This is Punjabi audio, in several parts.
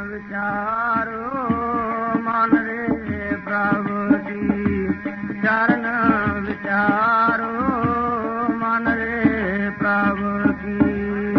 ਵਿਚਾਰੋ ਮਨ ਰੇ ਪ੍ਰਭੂ ਕੀ ਚਰਨ ਵਿਚਾਰੋ ਮਨ ਰੇ ਪ੍ਰਭੂ ਕੀ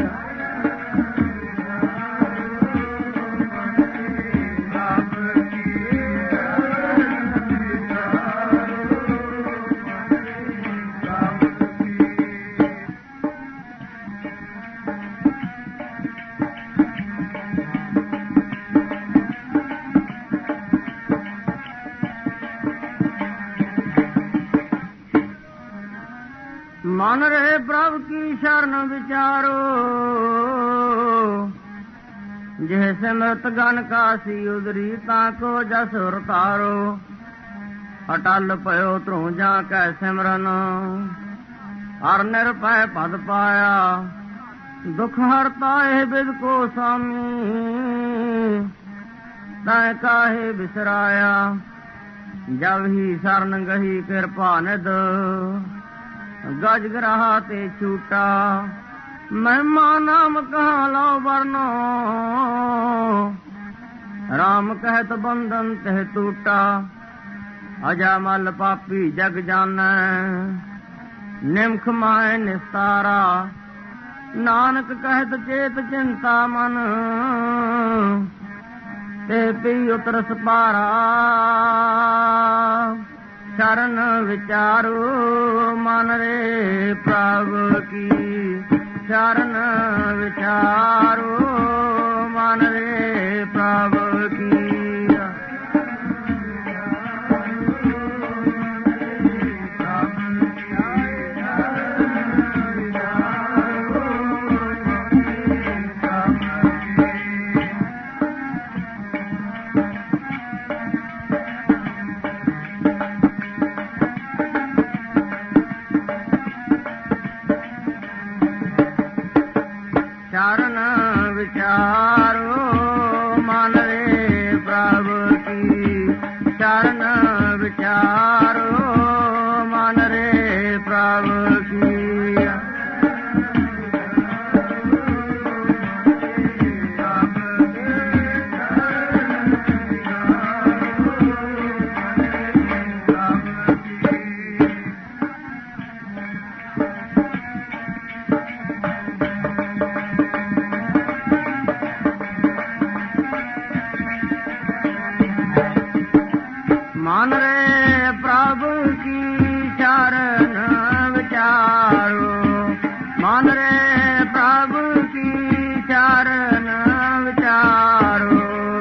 ਮਨ ਰਹੇ ਪ੍ਰਭ ਕੀ ਸ਼ਰਨ ਵਿਚਾਰੋ ਜਿਹ ਸਿਮਰਤ ਗਨ ਕਾਸੀ ਉਦਰੀ ਤਾਂ ਕੋ ਜਸ ਉਰਤਾਰੋ ਅਟਲ ਭਇਓ ਧਰੂ ਜਾਂ ਕੈ ਸਿਮਰਨ ਹਰ ਨਿਰਭੈ ਪਦ ਪਾਇਆ ਦੁਖ ਹਰਤਾ ਇਹ ਬਿਦ ਕੋ ਸਾਮੀ ਤੈ ਕਾਹੇ ਬਿਸਰਾਇਆ ਜਬ ਹੀ ਸ਼ਰਨ ਗਹੀ ਕਿਰਪਾ ਨਿਧ ਗਜ ਗਰਾਹ ਤੇ ਛੂਟਾ ਮਹਿਮਾ ਨਾਮ ਕਹਾਂ ਲਓ ਵਰਨੋ ਰਾਮ ਕਹਿਤ ਬੰਧਨ ਤੇ ਟੂਟਾ ਅਜਾ ਮਲ ਪਾਪੀ ਜਗ ਜਾਣੈ ਨਿਮਖ ਮਾਇ ਨਿਸਤਾਰਾ ਨਾਨਕ ਕਹਿਤ ਚੇਤ ਚਿੰਤਾ ਮਨ ਤੇ ਪੀ ਉਤਰਸ ਪਾਰਾ ਸ਼ਰਨ ਵਿਚਾਰੋ ਮਨ ਰੇ ਪ੍ਰਭ ਕੀ ਸ਼ਰਨ ਵਿਚਾਰੋ ਮਨ ਰੇ ਪ੍ਰਭ ਕੀ ਚਰਨ ਵਿਚਾਰੋ ਮਨ ਰੇ ਪ੍ਰਭ ਕੀ ਚਰਨ ਵਿਚਾਰੋ ਮਨ ਰੇ ਪ੍ਰਭ ਕੀ ਮਨ ਰੇ ਪ੍ਰਭ ਕੀ ਚਰਨ ਵਿਚਾਰੋ ਮਨ ਰੇ ਪ੍ਰਭ ਕੀ ਚਰਨ ਵਿਚਾਰੋ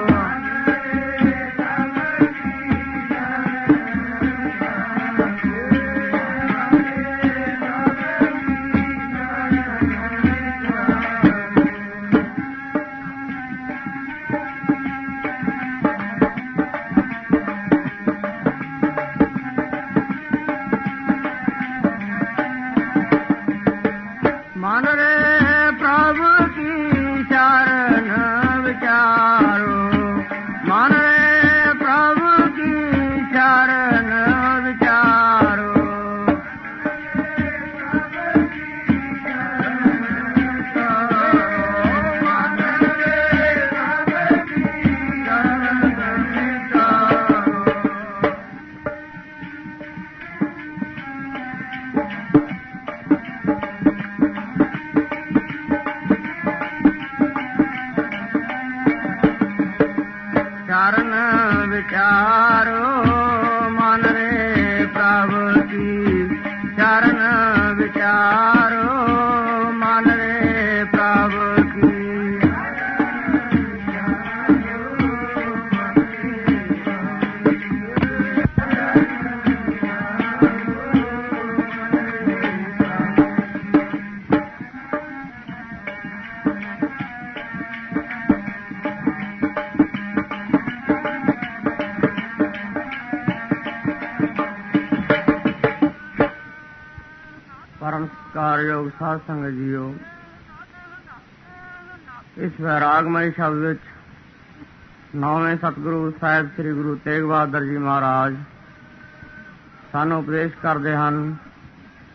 ਮਨ ਰੇ ਪ੍ਰਭ ਕੀ ਚਰਨ ਵਿਚਾਰੋ ਮਨ ਰੇ ਪ੍ਰਭ ਕੀ ਚਰਨ ਵਿਚਾਰੋ ਚਰਨ ਵਿਚਾਰੋ ਮਨ ਰੇ ਪ੍ਰਭ ਕੀ ਚਰਨ ਵਿਚਾਰੋ ਮਨ ਰੇ ਪ੍ਰਭ ਕੀ ਪਰਮ ਸਤਿਕਾਰਯੋਗ ਸਾਧ ਸੰਗਤ ਜੀਓ, ਇਸ ਵੈਰਾਗਮਈ ਸ਼ਬਦ ਵਿੱਚ ਨੌਵੇਂ ਸਤਿਗੁਰੂ ਸਾਹਿਬ ਸ੍ਰੀ ਗੁਰੂ ਤੇਗ ਬਹਾਦਰ ਜੀ ਮਹਾਰਾਜ ਸਾਨੂੰ ਉਪਦੇਸ਼ ਕਰਦੇ ਹਨ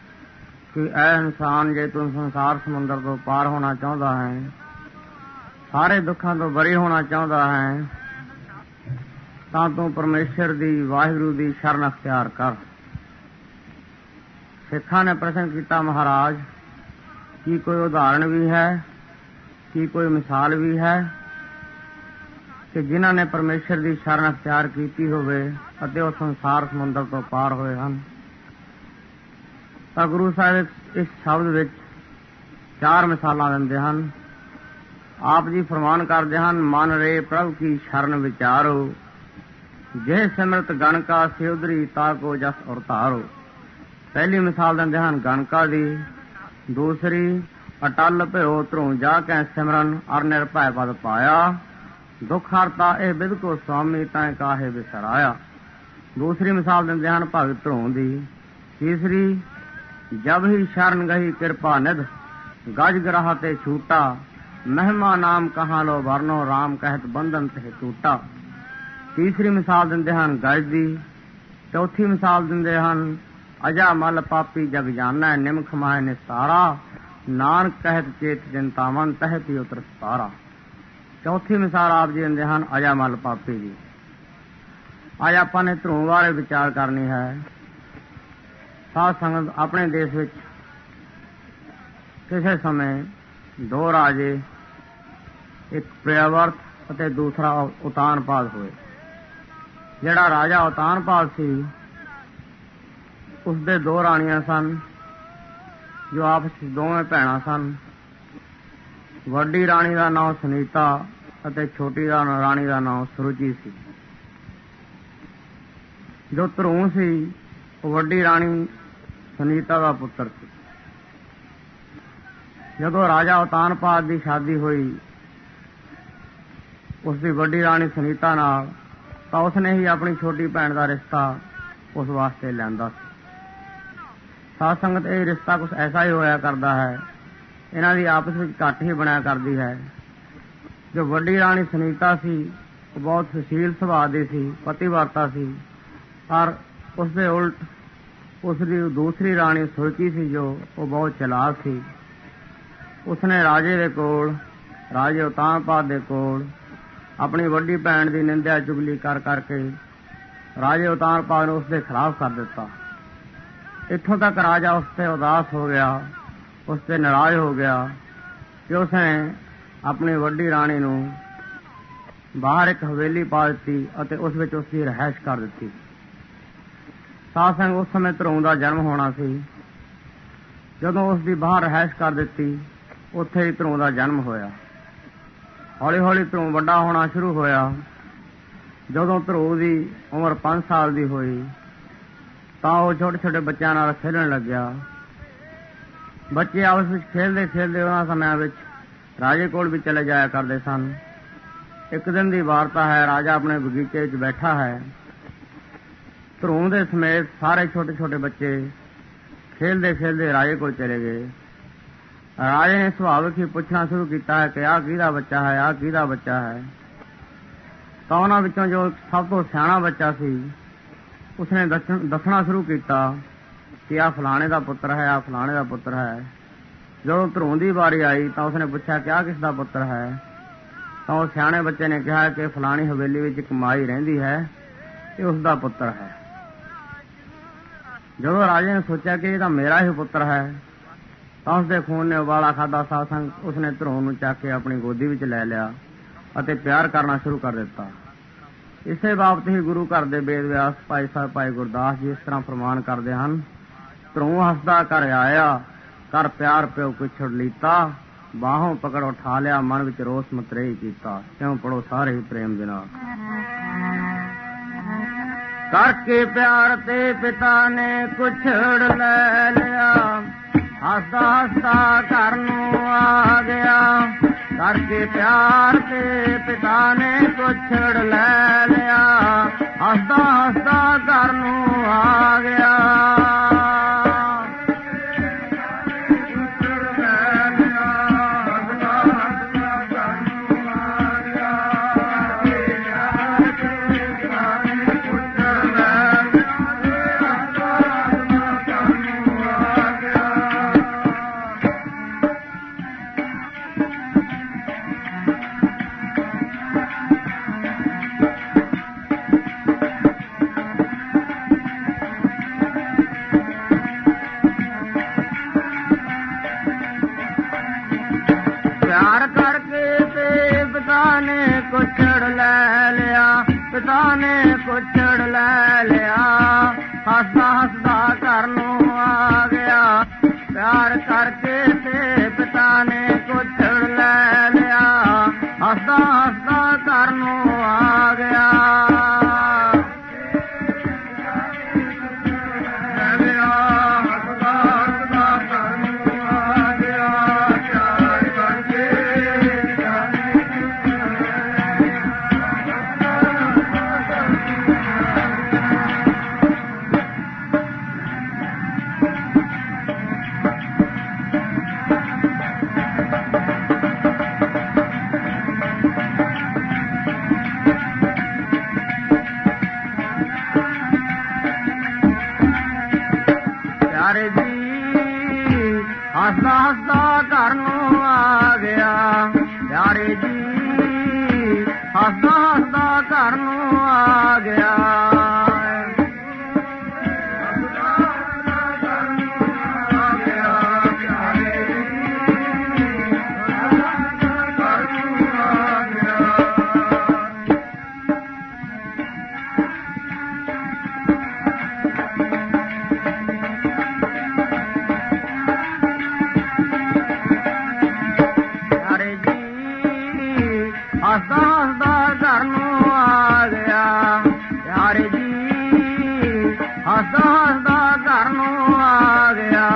ਕਿ ਐ ਇਨਸਾਨ, ਜੇ ਤੂੰ ਸੰਸਾਰ ਸਮੁੰਦਰ ਤੋਂ ਪਾਰ ਹੋਣਾ ਚਾਹੁੰਦਾ ਹੈ ਸਾਰੇ ਦੁੱਖਾਂ ਤੋਂ ਬਰੀ ਹੋਣਾ ਚਾਹੁੰਦਾ ਹੈ ਤਾਂ ਤੂੰ ਪਰਮੇਸ਼ਰ ਦੀ ਵਾਹਿਗੁਰੂ ਦੀ ਸ਼ਰਨ ਅਖਤਿਆਰ ਕਰ। ਸਿੱਖਾਂ ਨੇ ਪ੍ਰਸ਼ਨ ਕੀਤਾ, ਮਹਾਰਾਜ ਕੀ ਕੋਈ ਉਦਾਹਰਣ ਵੀ ਹੈ, ਕੀ ਕੋਈ ਮਿਸਾਲ ਵੀ ਹੈ ਕਿ ਜਿਨ੍ਹਾਂ ਨੇ ਪਰਮੇਸ਼ਰ ਦੀ ਸ਼ਰਨ ਅਖਤਿਆਰ ਕੀਤੀ ਹੋਵੇ ਅਤੇ ਉਹ ਸੰਸਾਰ ਸਮੁੰਦਰ ਤੋਂ ਪਾਰ ਹੋਏ ਹਨ? ਤਾਂ ਗੁਰੂ ਸਾਹਿਬ ਇਸ ਸ਼ਬਦ ਵਿੱਚ 4 ਮਿਸਾਲਾਂ ਦਿੰਦੇ ਹਨ। ਆਪ ਜੀ ਫਰਮਾਨ ਕਰਦੇ ਹਨ, ਮਨ ਰੇ ਪ੍ਰਭ ਕੀ ਸ਼ਰਨ ਵਿਚਾਰੋ, ਜੇ ਸਿਮਰਤ ਗਣਕਾ ਸਿਉਦਰੀ ਤਾ ਕੋ ਜਸ ਉਰਤਾਰੋ। ਪਹਿਲੀ ਮਿਸਾਲ ਦਿੰਦੇ ਹਨ ਗਣਕਾ ਦੀ, ਦੂਸਰੀ ਅਟਲ ਭਇਓ ਧਰੋਂ ਜਾ ਕੈ ਸਿਮਰਨ ਅਰ ਨਿਰਭੈ ਪਦ ਪਾਇਆ, ਦੁੱਖ ਹਰਤਾ ਇਹ ਬਿਦ ਕੋ ਸੁਆਮੀ ਤੈ ਕਾਹੇ ਵਿਸਰਾਇਆ। ਦੂਸਰੀ ਮਿਸਾਲ ਦਿੰਦੇ ਹਨ ਭਗਤ ਧਰੋਂ ਦੀ। ਤੀਸਰੀ ਜਬ ਹੀ ਸ਼ਰਨ ਗਹੀ ਕਿਰਪਾ ਨਿਧ, ਗਜ ਗਰਾਹ ਤੇ ਛੂਟਾ, ਮਹਿਮਾ ਨਾਮ ਕਹਾਂ ਲੋ ਵਰਨੋ, ਰਾਮ ਕਹਿਤ ਬੰਧਨ ਤੇ ਟੂਟਾ। ਤੀਸਰੀ ਮਿਸਾਲ ਦਿੰਦੇ ਹਨ ਗਜ ਦੀ। ਚੌਥੀ ਮਿਸਾਲ ਦਿੰਦੇ ਹਨ ਅਜਾ ਮਲ ਪਾਪੀ ਜਗ ਜਾਨੈ, ਨਿਮਖ ਮਾਹਿ ਨਿਸਤਾਰਾ, ਨਾਨਕ ਕਹਿਤ ਚੇਤ ਚਿੰਤਾਵਨ ਤਹਿ ਪੀ ਉਤਰ ਸਤਾਰਾ। ਚੌਥੀ ਮਿਸਾਲ ਆਪ ਜੀ ਦਿੰਦੇ ਹਨ ਅਜਾ ਮਲ ਪਾਪੀ ਦੀ। ਅੱਜ ਆਪਾਂ ਨੇ ਧਰੋਂ ਬਾਰੇ ਵਿਚਾਰ ਕਰਨੀ ਹੈ। ਸਾਧ ਸੰਗਤ, ਆਪਣੇ ਦੇਸ਼ ਵਿੱਚ ਕਿਸੇ ਸਮੇਂ 2 ਰਾਜੇ, ਇੱਕ ਪ੍ਰਿਆਵਰਤ ਅਤੇ ਦੂਸਰਾ ਉਤਾਨਪਾਦ ਹੋਏ। ਜਿਹੜਾ ਰਾਜਾ ਉਤਾਨਪਾਦ ਸੀ ਉਸਦੇ 2 ਰਾਣੀਆਂ ਸਨ ਜੋ ਆਪਸ ਵਿੱਚ ਦੋਵੇਂ ਭੈਣਾਂ ਸਨ। ਵੱਡੀ ਰਾਣੀ ਦਾ ਨਾਮ ਸੁਨੀਤਾ ਅਤੇ ਛੋਟੀ ਰਾਣੀ ਦਾ ਨਾਮ ਸੁਰੁਚੀ ਸੀ। ਜੋ ਧਰੋਂ ਸੀ ਉਹ ਵੱਡੀ ਰਾਣੀ ਸੁਨੀਤਾ ਦਾ ਪੁੱਤਰ ਸੀ। ਜਦੋਂ ਰਾਜਾ ਉਤਾਨਪਾਦ ਦੀ ਸ਼ਾਦੀ ਹੋਈ ਉਸਦੀ ਵੱਡੀ ਰਾਣੀ ਸੁਨੀਤਾ ਨਾਲ, ਤਾਂ ਉਸਨੇ ਹੀ ਆਪਣੀ ਛੋਟੀ ਭੈਣ ਦਾ ਰਿਸ਼ਤਾ ਉਸ ਵਾਸਤੇ ਲਿਆਂਦਾ ਸੀ। ਸਾਧ ਸੰਗਤ, ਇਹ ਰਿਸ਼ਤਾ ਕੁਛ ਐਸਾ ਹੀ ਹੋਇਆ ਕਰਦਾ ਹੈ, ਇਹਨਾਂ ਦੀ ਆਪਸ ਵਿੱਚ ਘੱਟ ਹੀ ਬਣਿਆ ਕਰਦੀ ਹੈ। ਜੋ ਵੱਡੀ ਰਾਣੀ ਸੁਨੀਤਾ ਸੀ ਉਹ ਬਹੁਤ ਸੁਸ਼ੀਲ ਸੁਭਾਅ ਦੀ ਸੀ, ਪਤੀਵਰਤਾ ਸੀ, ਪਰ ਉਸਦੇ ਉਲਟ ਉਸਦੀ ਦੂਸਰੀ ਰਾਣੀ ਸੁਰੁਚੀ ਸੀ ਜੋ ਉਹ ਬਹੁਤ ਚਲਾਕ ਸੀ। ਉਸਨੇ ਰਾਜੇ ਦੇ ਕੋਲ, ਰਾਜੇ ਉਤਾਨਪਾਦ ਦੇ ਕੋਲ ਆਪਣੀ ਵੱਡੀ ਭੈਣ ਦੀ ਨਿੰਦਿਆ ਚੁਗਲੀ ਕਰ ਕਰਕੇ ਰਾਜੇ ਉਤਾਨਪਾਦ ਨੂੰ ਉਸਦੇ ਖਿਲਾਫ ਕਰ ਦਿੱਤਾ। ਇੱਥੋਂ ਤੱਕ ਰਾਜਾ ਉਸ ਤੇ ਉਦਾਸ ਹੋ ਗਿਆ, ਉਸ ਤੇ ਨਾਰਾਜ਼ ਹੋ ਗਿਆ ਕਿ ਉਸਨੇ ਆਪਣੀ ਵੱਡੀ ਰਾਣੀ ਨੂੰ ਬਾਹਰ ਇੱਕ ਹਵੇਲੀ ਪਾ ਦਿੱਤੀ ਅਤੇ ਉਸ ਵਿੱਚ ਉਸਦੀ ਰਿਹਾਇਸ਼ ਕਰ ਦਿੱਤੀ। ਸਾਧ ਸੰਗਤ, ਉਸ ਸਮੇਂ ਧਰੋਂ ਦਾ ਜਨਮ ਹੋਣਾ ਸੀ। ਜਦੋਂ ਉਸਦੀ ਬਾਹਰ ਰਿਹਾਇਸ਼ ਕਰ ਦਿੱਤੀ, ਉੱਥੇ ਹੀ ਧਰੋਂ ਦਾ ਜਨਮ ਹੋਇਆ। ਹੌਲੀ ਹੌਲੀ ਧਰੋਂ ਵੱਡਾ ਹੋਣਾ ਸ਼ੁਰੂ ਹੋਇਆ। ਜਦੋਂ ਧਰੋਂ ਦੀ ਉਮਰ 5 ਸਾਲ ਦੀ ਹੋਈ ਤਾਂ ਉਹ ਛੋਟੇ ਛੋਟੇ ਬੱਚਿਆਂ ਨਾਲ ਖੇਲਣ ਲੱਗਿਆ। ਬੱਚੇ ਆਪਸ ਵਿੱਚ ਖੇਲਦੇ ਖੇਲਦੇ ਉਹਨਾਂ ਸਮਿਆਂ ਵਿੱਚ ਰਾਜੇ ਕੋਲ ਵੀ ਚਲੇ ਜਾਇਆ ਕਰਦੇ ਸਨ। ਇੱਕ ਦਿਨ ਦੀ ਵਾਰਤਾ ਹੈ, ਰਾਜਾ ਆਪਣੇ ਬਗੀਚੇ ਵਿੱਚ ਬੈਠਾ ਹੈ। ਧਰੋਂ ਦੇ ਸਮੇਤ ਸਾਰੇ ਛੋਟੇ ਛੋਟੇ ਬੱਚੇ ਖੇਲਦੇ ਖੇਲਦੇ ਰਾਜੇ ਕੋਲ ਚਲੇ ਗਏ। ਰਾਜੇ ਨੇ ਸੁਭਾਵਿਕ ਹੀ ਪੁੱਛਣਾ ਸ਼ੁਰੂ ਕੀਤਾ ਹੈ ਕਿ ਆਹ ਕਿਹਦਾ ਬੱਚਾ ਹੈ, ਆਹ ਕਿਹਦਾ ਬੱਚਾ ਹੈ। ਤਾਂ ਉਹਨਾਂ ਵਿੱਚੋਂ ਜੋ ਸਭ ਤੋਂ ਸਿਆਣਾ ਬੱਚਾ ਸੀ ਉਸਨੇ ਦੱਸਣਾ ਸ਼ੁਰੂ ਕੀਤਾ ਕਿ ਆਹ ਫਲਾਣੇ ਦਾ ਪੁੱਤਰ ਹੈ, ਆਹ ਫਲਾਣੇ ਦਾ ਪੁੱਤਰ ਹੈ। ਜਦੋਂ ਧਰੋਂ ਦੀ ਵਾਰੀ ਆਈ ਤਾਂ ਉਸਨੇ ਪੁੱਛਿਆ ਕਿ ਆਹ ਕਿਸ ਦਾ ਪੁੱਤਰ ਹੈ। ਤਾਂ ਉਹ ਸਿਆਣੇ ਬੱਚੇ ਨੇ ਕਿਹਾ ਕਿ ਫਲਾਣੀ ਹਵੇਲੀ ਵਿੱਚ ਇੱਕ ਮਾਈ ਰਹਿੰਦੀ ਹੈ, ਇਹ ਉਸ ਦਾ ਪੁੱਤਰ ਹੈ। ਜਦੋਂ ਰਾਜੇ ਨੇ ਸੋਚਿਆ ਕਿ ਇਹ ਤਾਂ ਮੇਰਾ ਹੀ ਪੁੱਤਰ ਹੈ ਤਾਂ ਉਸਦੇ ਖੂਨ ਨੇ ਉਬਾਲਾ ਖਾਧਾ। ਸਾਧ ਸੰਗਤ, ਉਸਨੇ ਧਰੋਂ ਨੂੰ ਚੱਕ ਕੇ ਆਪਣੀ ਗੋਦੀ ਵਿੱਚ ਲੈ ਲਿਆ ਅਤੇ ਪਿਆਰ ਕਰਨਾ ਸ਼ੁਰੂ ਕਰ ਦਿੱਤਾ। ਇਸੇ ਬਾਬਤ ਹੀ ਗੁਰੂ ਘਰ ਦੇ ਵੇਦ ਵਿਆਸ ਭਾਈ ਸਾਹਿਬ ਭਾਈ ਗੁਰਦਾਸ ਜੀ ਇਸ ਤਰ੍ਹਾਂ ਫਰਮਾਨ ਕਰਦੇ ਹਨ, ਧਰੋਂ ਹੱਸਦਾ ਘਰ ਆਇਆ, ਕਰ ਪਿਆਰ ਪਿਓ ਪਿਛੜ ਲੀਤਾ, ਬਾਹੋਂ ਪਕੜ ਉਠਾ ਲਿਆ, ਮਨ ਵਿੱਚ ਰੋਸ ਮਤਰੇਈ ਕੀਤਾ, ਕਿਉਂ ਪੜੋ ਸਾਰੇ ਹੀ ਪ੍ਰੇਮ ਦੇ ਨਾਲ। ਕਰਕੇ ਪਿਆਰ ਤੇ ਪਿਤਾ ਨੇ ਕੁਛੜ ਲੈ ਲਿਆ, ਹੱਸਦਾ ਹੱਸਦਾ ਘਰ ਨੂੰ ਆ ਗਿਆ। ਕਰਕੇ ਪਿਆਰ ਤੇ ਪਿਤਾ ਨੇ ਕੁਛੜ ਲੈ ਲਿਆ, ਹੱਸਦਾ ਹੱਸਦਾ ਘਰ ਨੂੰ ਆ ਗਿਆ। ने कुछड़ ले लिया, पिता ने कुछड़ ले लिया। हसदा हसदा घर नूं आ गया, प्यार करके ते पिता ने कुछड़ ले लिया। हसदा हसदा घर नूं आ गया। हसदा हसदा घर नूं आ गया, प्यारे जी हसदा हसदा घर नूं आ गया। हसदा हसदा घर नूं आ गया, प्यारे जी हसदा हसदा घर नूं आ गया।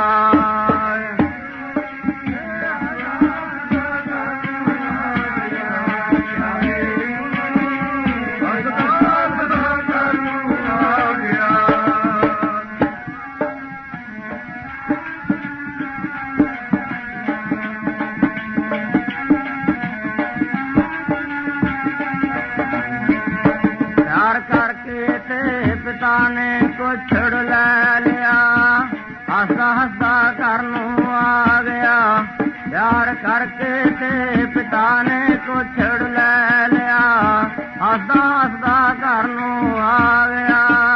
पिता ने कुछड़ ले लिया, हसदा हसदा घर नूं आ गया। प्यार करके ते पिता ने कुछड़ ले लिया, हसदा हसदा घर नूं आ गया।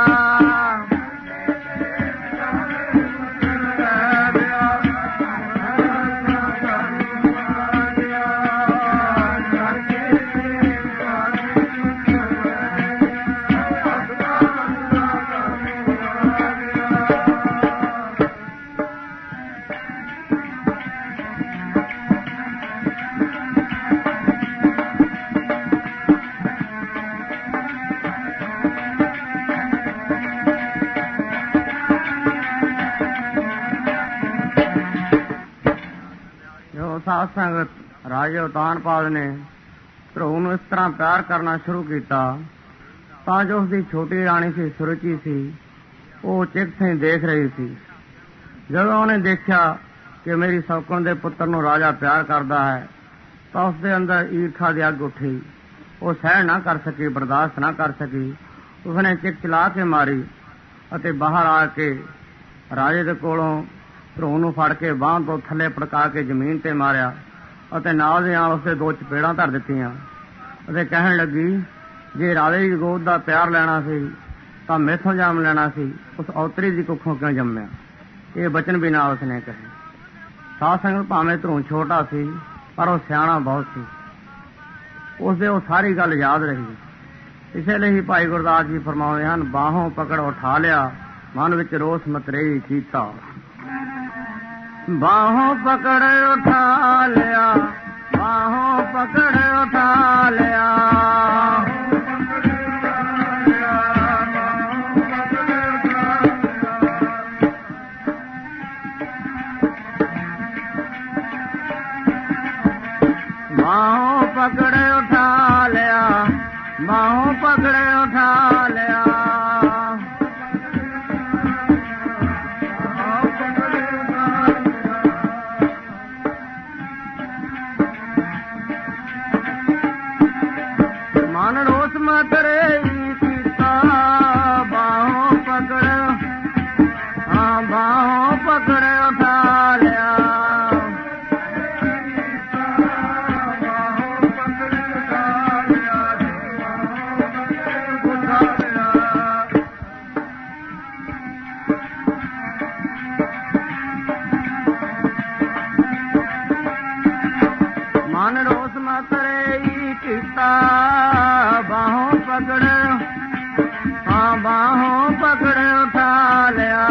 ਸਾਧ ਸੰਗਤ ਰਾਜੇ ਉਤਾਨਪਾਦ ਨੇ ਧਰੁਵ ਨੂੰ ਇਸ ਤਰ੍ਹਾਂ ਪਿਆਰ ਕਰਨਾ ਸ਼ੁਰੂ ਕੀਤਾ ਤਾਂ ਜੋ ਉਸਦੀ ਛੋਟੀ ਰਾਣੀ ਸੀ ਸੁਰੁਚੀ ਸੀ, ਉਹ ਚਿੱਠ ਦੇਖ ਰਹੀ ਸੀ। ਜਦੋਂ ਉਹਨੇ ਦੇਖਿਆ ਕਿ ਮੇਰੀ ਸੌਕਣ ਦੇ ਪੁੱਤਰ ਨੂੰ ਰਾਜਾ ਪਿਆਰ ਕਰਦਾ ਹੈ ਤਾਂ ਉਸਦੇ ਅੰਦਰ ਈਰਖਾ ਦੀ ਅੱਗ ਉੱਠੀ। ਉਹ ਸਹਿਣ ਨਾ ਕਰ ਸਕੀ, ਬਰਦਾਸ਼ਤ ਨਾ ਕਰ ਸਕੀ। ਉਸਨੇ ਚਿੱਠ ਚਲਾ ਕੇ ਮਾਰੀ ਅਤੇ ਬਾਹਰ ਆ ਕੇ ਰਾਜੇ ਦੇ ਕੋਲੋਂ ਧਰੁਵ ਨੂੰ ਫੜ ਕੇ ਬਾਂਹ ਤੋਂ ਥੱਲੇ ਪਟਕਾ ਕੇ ਜ਼ਮੀਨ ਤੇ ਮਾਰਿਆ ਅਤੇ ਨਾਲ ਦੇ ਨਾਲ ਉਸਦੇ 2 ਚਪੇੜਾਂ ਧਰ ਦਿੱਤੀਆਂ ਅਤੇ ਕਹਿਣ ਲੱਗੀ, ਜੇ ਰਾਜੇ ਦੀ ਗੋਦ ਦਾ ਪਿਆਰ ਲੈਣਾ ਸੀ ਤਾਂ ਮੈਥੋਂ ਜੰਮ ਲੈਣਾ ਸੀ, ਉਸ ਔਤਰੀ ਦੀ ਕੁੱਖੋਂ ਕਿਉਂ ਜੰਮਿਆ। ਇਹ ਬਚਨ ਵੀ ਨਾਲ ਉਸਨੇ ਕਹੇ। ਸਾਧ ਸੰਗਤ ਭਾਵੇਂ ਧਰੁਵ ਛੋਟਾ ਸੀ ਪਰ ਉਹ ਸਿਆਣਾ ਬਹੁਤ ਸੀ, ਉਸਦੇ ਉਹ ਸਾਰੀ ਗੱਲ ਯਾਦ ਰਹੀ। ਇਸੇ ਲਈ ਭਾਈ ਗੁਰਦਾਸ ਜੀ ਫਰਮਾਉਂਦੇ ਹਨ, ਬਾਹੋਂ ਪਕੜ ਉਠਾ ਲਿਆ, ਮਨ ਵਿੱਚ ਰੋਸ ਮਤਰੇਈ ਕੀਤਾ। बाहों पकड़ उठा लिया, बाहों पकड़ उठा लिया। बाहों पकड़ उठा लिया, बाहों पकड़ उठा लिया। मन रोस मतरेई सीता, बाहों पकड़, हाँ बाहों पकड़ उठा लिया। मन रोस मतरेई ਕੀਤਾ ਬਾਹੋਂ ਪਕੜ ਹਾਂ ਬਾਹੋਂ ਪਕੜ ਉਠਾ ਲਿਆ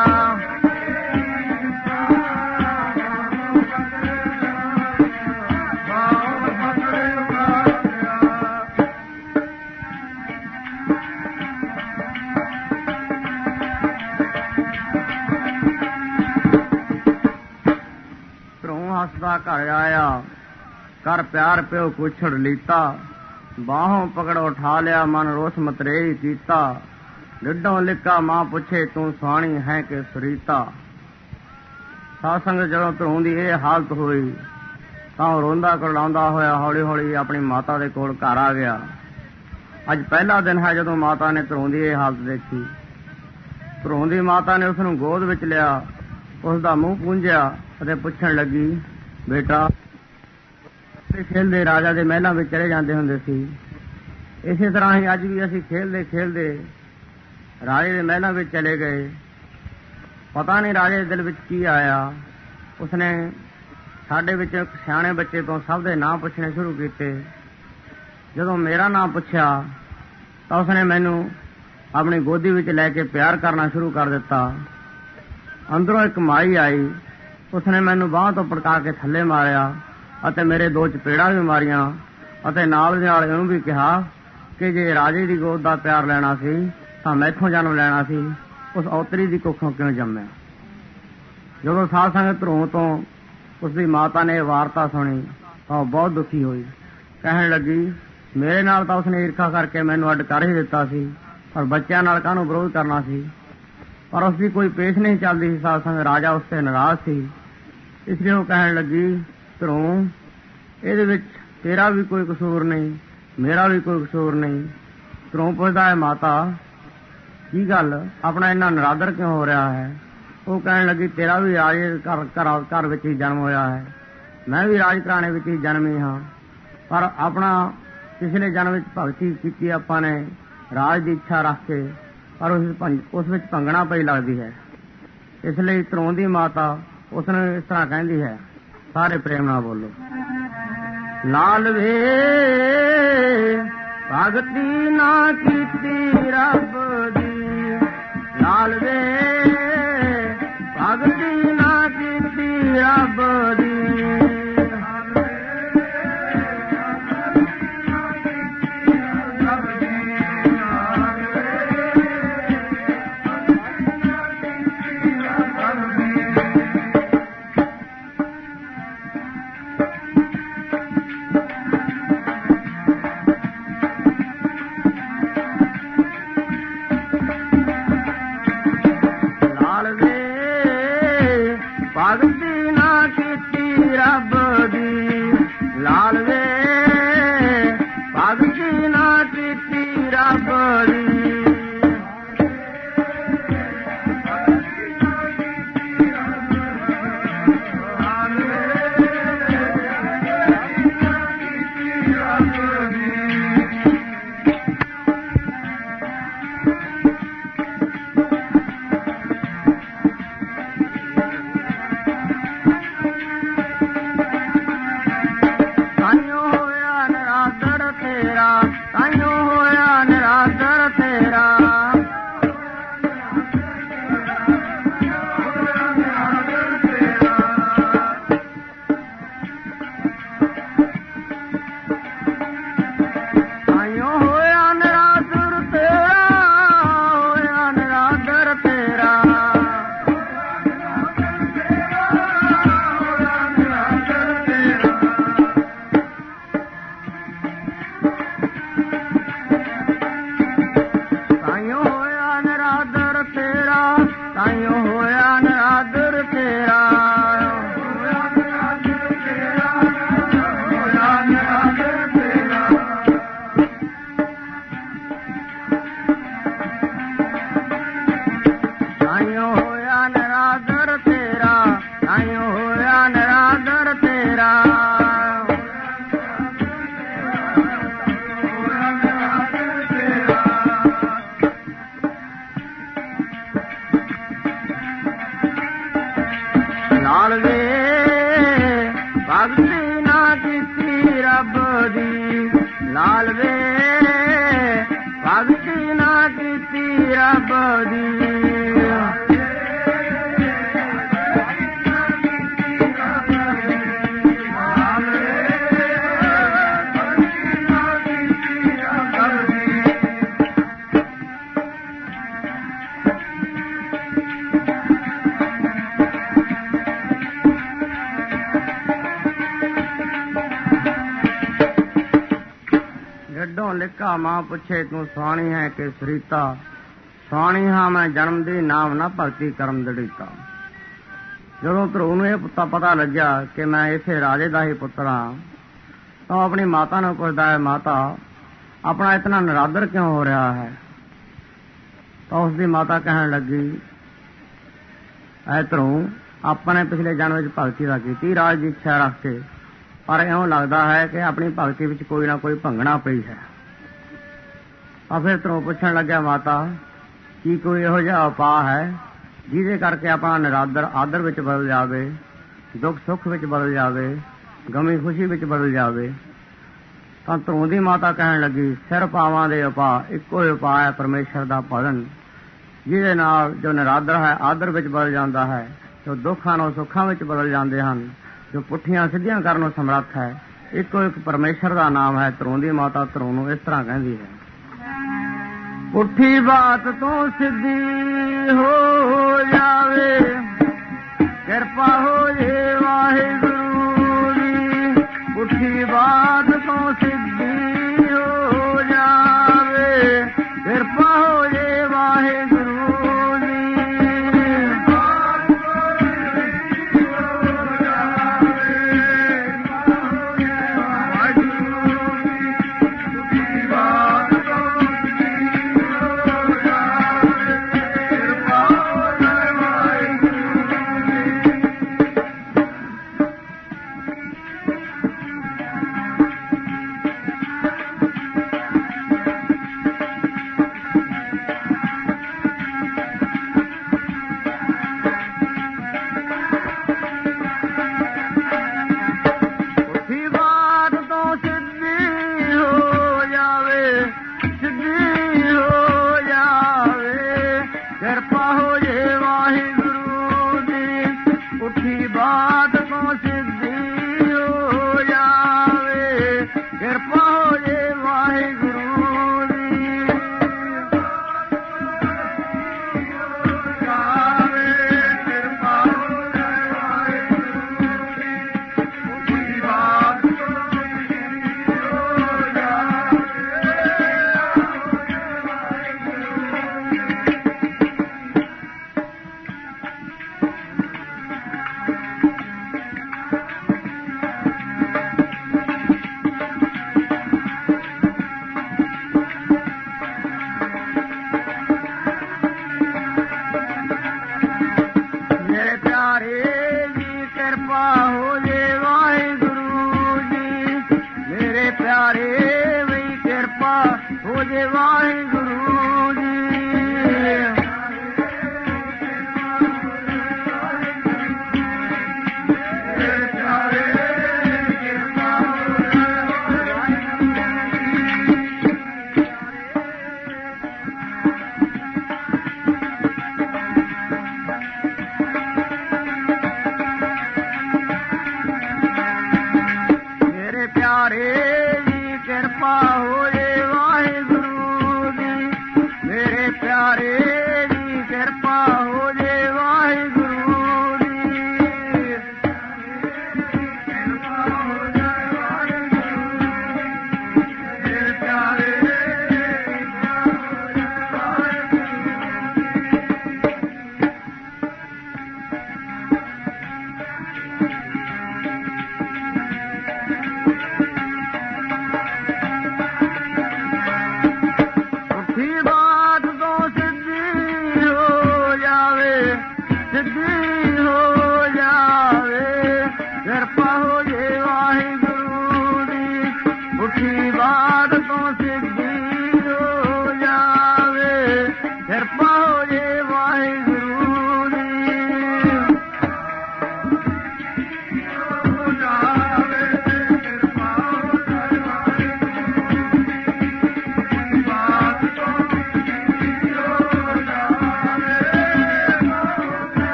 ਹੱਸਦਾ ਘਰ ਆਇਆ ਕਰ ਪਿਆਰ ਪਿਓ ਕੁਛੜ ਲੀਤਾ ਬਾਹੋਂ ਪਕੜ ਉਠਾ ਲਿਆ ਮਨ ਰੋਸ ਮਤਰੇਈ ਕੀਤਾ ਡਿੱਡੋਂ ਲਿਕਾ ਮਾਂ ਪੁੱਛੇ ਤੂੰ ਸੁਆਣੀ ਹੈ ਕਿ ਸੁਰੀਤਾ। ਸਾਧ ਸੰਗਤ ਜਦੋਂ ਧਰੋਂ ਦੀ ਇਹ ਹਾਲਤ ਹੋਈ ਤਾਂ ਉਹ ਰੋਂਦਾ ਕਰਲਾਉਂਦਾ ਹੋਇਆ ਹੌਲੀ ਹੌਲੀ ਆਪਣੀ ਮਾਤਾ ਦੇ ਕੋਲ ਘਰ ਆ ਗਿਆ। ਅੱਜ ਪਹਿਲਾ ਦਿਨ ਹੈ ਜਦੋਂ ਮਾਤਾ ਨੇ ਧਰੋਂ ਦੀ ਇਹ ਹਾਲਤ ਦੇਖੀ। ਧਰੋਂ ਦੀ ਮਾਤਾ ਨੇ ਉਸ ਨੂੰ ਗੋਦ ਵਿੱਚ ਲਿਆ, ਉਸ ਦਾ ਮੂੰਹ ਪੂੰਝਿਆ ਅਤੇ ਪੁੱਛਣ ਲੱਗੀ, ਬੇਟਾ ਖੇਲਦੇ ਰਾਜਾ ਦੇ ਮਹਿਲਾਂ ਵਿੱਚ ਚਲੇ ਜਾਂਦੇ ਹੁੰਦੇ ਸੀ, ਇਸੇ ਤਰ੍ਹਾਂ ਹੀ ਅੱਜ ਵੀ ਅਸੀਂ ਖੇਲਦੇ ਖੇਲਦੇ ਰਾਜੇ ਦੇ ਮਹਿਲਾਂ ਵਿੱਚ ਚਲੇ ਗਏ। ਪਤਾ ਨਹੀਂ ਰਾਜੇ ਦੇ ਦਿਲ ਵਿੱਚ ਕੀ ਆਇਆ, ਉਸਨੇ ਸਾਡੇ ਵਿੱਚ ਸਿਆਣੇ ਬੱਚੇ ਤੋਂ ਸਭ ਦੇ ਨਾਂ ਪੁੱਛਣੇ ਸ਼ੁਰੂ ਕੀਤੇ। ਜਦੋਂ ਮੇਰਾ ਨਾਂ ਪੁੱਛਿਆ ਤਾਂ ਉਸਨੇ ਮੈਨੂੰ ਆਪਣੀ ਗੋਦੀ ਵਿੱਚ ਲੈ ਕੇ ਪਿਆਰ ਕਰਨਾ ਸ਼ੁਰੂ ਕਰ ਦਿੱਤਾ। ਅੰਦਰੋਂ ਇੱਕ ਮਾਈ ਆਈ, ਉਸਨੇ ਮੈਨੂੰ ਬਾਂਹ ਤੋਂ ਪਟਕਾ ਕੇ ਥੱਲੇ ਮਾਰਿਆ ਅਤੇ ਮੇਰੇ 2 ਚਪੇੜਾਂ ਵੀ ਮਾਰੀਆਂ ਅਤੇ ਨਾਲ ਦੇ ਨਾਲ ਇਹਨੂੰ ਵੀ ਕਿਹਾ ਕਿ ਜੇ ਰਾਜੇ ਦੀ ਗੋਦ ਦਾ ਪਿਆਰ ਲੈਣਾ ਸੀ ਤਾਂ ਮੈਥੋਂ ਜਨਮ ਲੈਣਾ ਸੀ, ਉਸ ਔਤਰੀ ਦੀ ਕੁੱਖੋਂ ਕਿਉਂ ਜੰਮਿਆ। ਜਦੋਂ ਸਾਧ ਸੰਗਤ ਧਰੋਂ ਤੋਂ ਉਸਦੀ ਮਾਤਾ ਨੇ ਵਾਰਤਾ ਸੁਣੀ ਤਾਂ ਉਹ ਬਹੁਤ ਦੁਖੀ ਹੋਈ। ਕਹਿਣ ਲੱਗੀ, ਮੇਰੇ ਨਾਲ ਤਾਂ ਉਸਨੇ ਈਰਖਾ ਕਰਕੇ ਮੈਨੂੰ ਅੱਡ ਕਰ ਹੀ ਦਿੱਤਾ ਸੀ, ਪਰ ਬੱਚਿਆਂ ਨਾਲ ਕਾਹਨੂੰ ਵਿਰੋਧ ਕਰਨਾ ਸੀ। ਪਰ ਉਸਦੀ ਕੋਈ ਪੇਸ਼ ਨਹੀਂ ਚੱਲਦੀ ਸੀ। ਸਾਧ ਸੰਗਤ ਰਾਜਾ ਉਸ ਤੇ ਨਾਰਾਜ਼ ਸੀ, ਇਸ ਲਈ ਉਹ ਕਹਿਣ ਲੱਗੀ, ਧਰੋਂ ਇਹਦੇ ਵਿੱਚ ਤੇਰਾ ਵੀ ਕੋਈ ਕਸੂਰ ਨਹੀਂ, ਮੇਰਾ ਵੀ ਕੋਈ ਕਸੂਰ ਨਹੀਂ। ਧਰੋਂ ਪੁੱਛਦਾ ਹੈ, ਮਾਤਾ ਕੀ ਗੱਲ, ਆਪਣਾ ਇੰਨਾ ਨਿਰਾਦਰ ਕਿਉਂ ਹੋ ਰਿਹਾ ਹੈ। ਉਹ ਕਹਿਣ ਲੱਗੀ, ਤੇਰਾ ਵੀ ਰਾਜੇ ਘਰ ਵਿੱਚ ਹੀ ਜਨਮ ਹੋਇਆ ਹੈ, ਮੈਂ ਵੀ ਰਾਜ ਘਰਾਣੇ ਵਿੱਚ ਹੀ ਜਨਮੀ ਹਾਂ, ਪਰ ਆਪਣਾ ਪਿਛਲੇ ਜਨਮ ਵਿੱਚ ਭਗਤੀ ਕੀਤੀ ਆਪਾਂ ਨੇ ਰਾਜ ਦੀ ਇੱਛਾ ਰੱਖ ਕੇ, ਪਰ ਉਸ ਵਿੱਚ ਭੰਗਣਾ ਪਈ ਲੱਗਦੀ ਹੈ। ਇਸ ਲਈ ਧਰੋਂ ਦੀ ਮਾਤਾ ਉਸ ਨੂੰ ਇਸ ਤਰ੍ਹਾਂ ਕਹਿੰਦੀ ਹੈ, ਸਾਰੇ ਪ੍ਰੇਮ ਨਾਲ ਬੋਲੋ, ਲਾਲ ਵੇ ਭਗਤੀ ਨਾ ਕੀਤੀ ਰੱਬ ਦੀ, ਲਾਲ ਵੇ ਭਗਤੀ ਨਾ ਕੀਤੀ ਰੱਬ ਦੀ, ਭਗਤੀ ਨਾ ਕੀਤੀ ਰੱਬ ਦੀ, ਲਾਲ ਵੇ ਭਗਤੀ ਨਾ ਕੀਤੀ ਰੱਬ ਦੀ। ਲਾਲ ਵੇ ਭਗਤੀ ਨਾ ਕੀਤੀ ਰੱਬ ਦੀ ਲਿਖਾ ਮਾਂ ਪੁੱਛੇ ਤੂੰ ਸੁਆਣੀ ਹੈ ਕਿ ਸਰੀਤਾ ਸੁਆਣੀ ਹਾਂ ਮੈਂ ਜਨਮ ਦੀ ਨਾਮ ਨਾ ਭਗਤੀ ਕਰਮ ਦੜੀਤਾ। ਜਦੋਂ ਧਰੂ ਨੂੰ ਇਹ ਪਤਾ ਲੱਗਿਆ ਕਿ ਮੈਂ ਇਸੇ ਰਾਜੇ ਦਾ ਹੀ ਪੁੱਤਰ ਹਾਂ ਤਾਂ ਆਪਣੀ ਮਾਤਾ ਨੂੰ ਪੁੱਛਦਾ ਹੈ, ਮਾਤਾ ਆਪਣਾ ਇਤਨਾ ਨਿਰਾਦਰ ਕਿਉਂ ਹੋ ਰਿਹਾ ਹੈ? ਤਾਂ ਉਸ ਦੀ ਮਾਤਾ ਕਹਿਣ ਲੱਗੀ, ਐ ਧਰੂ ਆਪਾਂ ਨੇ ਪਿਛਲੇ ਜਨਮ ਵਿੱਚ ਭਗਤੀ ਦਾ ਕੀਤੀ ਰਾਜ ਦੀ ਇੱਛਾ ਰੱਖ ਕੇ, ਪਰ ਇਉਂ ਲੱਗਦਾ ਹੈ ਕਿ ਆਪਣੀ ਭਗਤੀ ਵਿੱਚ ਕੋਈ ਨਾ ਕੋਈ ਭੰਗਣਾ ਪਈ ਹੈ। ਤਾਂ ਫਿਰ ਧਰੂ ਪੁੱਛਣ ਲੱਗਿਆ, ਮਾਤਾ ਕੀ ਕੋਈ ਇਹੋ ਜਿਹਾ ਉਪਾਅ ਹੈ ਜਿਹਦੇ ਕਰਕੇ ਆਪਣਾ ਨਿਰਾਦਰ ਆਦਰ ਵਿੱਚ ਬਦਲ ਜਾਵੇ, ਦੁੱਖ ਸੁੱਖ ਵਿੱਚ ਬਦਲ ਜਾਵੇ, ਗਮੀ ਖੁਸ਼ੀ ਵਿੱਚ ਬਦਲ ਜਾਵੇ? ਤਾਂ ਧਰੂ ਦੀ ਮਾਤਾ ਕਹਿਣ ਲੱਗੀ, ਸਿਰ ਪਾਵਾਂ ਦੇ ਉਪਾਅ ਇੱਕੋ ਹੀ ਉਪਾਅ ਹੈ ਪਰਮੇਸ਼ਰ ਦਾ ਭਜਨ, ਜਿਹਦੇ ਨਾਲ ਜੋ ਨਿਰਾਦਰ ਹੈ ਆਦਰ ਵਿੱਚ ਬਦਲ ਜਾਂਦਾ ਹੈ, ਜੋ ਦੁੱਖਾਂ ਨੂੰ ਸੁੱਖਾਂ ਵਿੱਚ ਬਦਲ ਜਾਂਦੇ ਹਨ, ਜੋ ਪੁੱਠੀਆਂ ਸਿੱਧੀਆਂ ਕਰਨ ਨੂੰ ਸਮਰੱਥ ਹੈ। ਇੱਕੋ ਇੱਕ ਪਰਮੇਸ਼ਰ ਦਾ ਨਾਮ ਹੈ। ਧਰੂ ਦੀ ਮਾਤਾ ਧਰੂ ਨੂੰ ਇਸ ਤਰ੍ਹਾਂ ਕਹਿੰਦੀ ਹੈ, ਪੁੱਠੀ ਬਾਤ ਤੋਂ ਸਿੱਧੀ ਹੋ ਜਾਵੇ, ਕਿਰਪਾ ਹੋ ਜੇ ਵਾਹਿਗੁਰੂ ਦੀ। ਪੁੱਠੀ ਬਾਤ ਤੋਂ ਸਿੱਧੀ ਹੋ ਜਾਵੇ, ਕਿਰਪਾ ਹੋ ਜੇ ਵਾਹਿਗੁਰੂ ਦੀ।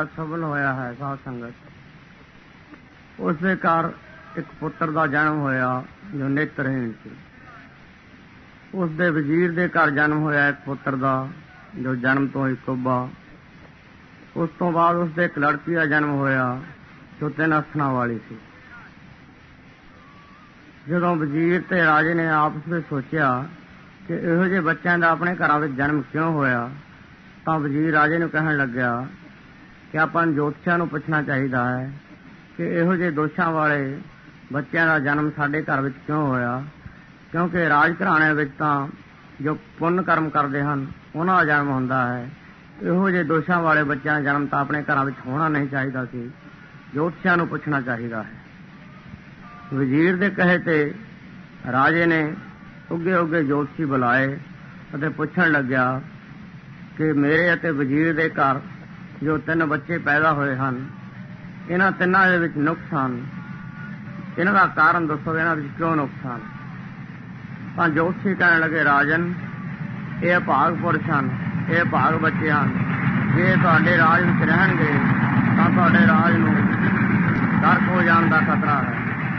ਬੜਾ ਸਫਲ ਹੋਇਆ ਹੈ ਸਾਧ ਸੰਗਤ। ਉਸ ਦੇ ਘਰ ਇੱਕ ਪੁੱਤਰ ਦਾ ਜਨਮ ਹੋਇਆ ਜੋ ਨੇਤਰਹੀਣ ਸੀ। ਉਸ ਦੇ ਵਜ਼ੀਰ ਦੇ ਘਰ ਜਨਮ ਹੋਇਆ ਇੱਕ ਪੁੱਤਰ ਦਾ ਜੋ ਜਨਮ ਤੋਂ ਹੀ ਕੁੱਬਾ। ਉਸ ਤੋਂ ਬਾਅਦ ਉਸ ਦੇ ਇੱਕ ਲੜਕੀ ਦਾ ਜਨਮ ਹੋਇਆ ਜੋ 3 ਅਸਥਾਨਾਂ ਵਾਲੀ ਸੀ। ਜਦੋਂ ਵਜ਼ੀਰ ਤੇ ਰਾਜੇ ਨੇ ਆਪਸ ਵਿੱਚ ਸੋਚਿਆ ਕਿ ਇਹੋ ਜਿਹੇ ਬੱਚਿਆਂ ਦਾ ਆਪਣੇ ਘਰਾਂ ਵਿੱਚ ਜਨਮ ਕਿਉਂ ਹੋਇਆ, ਤਾਂ ਵਜ਼ੀਰ ਰਾਜੇ ਨੂੰ ਕਹਿਣ ਲੱਗਿਆ ਕਿ ਆਪਾਂ ਨੂੰ ਜੋਤਸ਼ੀਆਂ ਨੂੰ ਪੁੱਛਣਾ ਚਾਹੀਦਾ ਹੈ ਕਿ ਇਹੋ ਜਿਹੇ ਦੋਸ਼ਾਂ ਵਾਲੇ ਬੱਚਿਆਂ ਦਾ ਜਨਮ ਸਾਡੇ ਘਰ ਵਿੱਚ ਕਿਉਂ ਹੋਇਆ, ਕਿਉਂਕਿ ਰਾਜ ਘਰਾਣਿਆਂ ਵਿੱਚ ਤਾਂ ਜੋ ਪੁੰਨ ਕਰਮ ਕਰਦੇ ਹਨ ਉਹਨਾਂ ਦਾ ਜਨਮ ਹੁੰਦਾ ਹੈ। ਇਹੋ ਜਿਹੇ ਦੋਸ਼ਾਂ ਵਾਲੇ ਬੱਚਿਆਂ ਦਾ ਜਨਮ ਤਾਂ ਆਪਣੇ ਘਰਾਂ ਵਿੱਚ ਹੋਣਾ ਨਹੀਂ ਚਾਹੀਦਾ ਸੀ, ਜੋਤਸ਼ੀਆਂ ਨੂੰ ਪੁੱਛਣਾ ਚਾਹੀਦਾ ਹੈ। ਵਜ਼ੀਰ ਦੇ ਕਹੇ ਤੇ ਰਾਜੇ ਨੇ ਉੱਗੇ ਉੱਗੇ ਜੋਤਸ਼ੀ ਬੁਲਾਏ ਅਤੇ ਪੁੱਛਣ ਲੱਗਿਆ ਕਿ ਮੇਰੇ ਅਤੇ ਵਜ਼ੀਰ ਦੇ ਘਰ ਜੋ 3 ਬੱਚੇ ਪੈਦਾ ਹੋਏ ਹਨ, ਇਹਨਾਂ ਤਿੰਨਾਂ ਦੇ ਵਿੱਚ ਨੁਕਸ ਹਨ, ਇਹਨਾਂ ਦਾ ਕਾਰਨ ਦੱਸੋ, ਇਹਨਾਂ ਵਿੱਚ ਕਿਉਂ ਨੁਕਸ ਹਨ। ਤਾਂ ਜੋਤਸ਼ੀ ਕਹਿਣ ਲੱਗੇ, ਰਾਜਨ, ਇਹ ਭਾਗ ਪੁਰਸ਼ ਹਨ, ਇਹ ਭਾਗ ਬੱਚੇ ਹਨ। ਜੇ ਤੁਹਾਡੇ ਰਾਜ ਵਿੱਚ ਰਹਿਣਗੇ ਤਾਂ ਤੁਹਾਡੇ ਰਾਜ ਨੂੰ ਗਰਕ ਹੋ ਜਾਣ ਦਾ ਖਤਰਾ ਹੈ।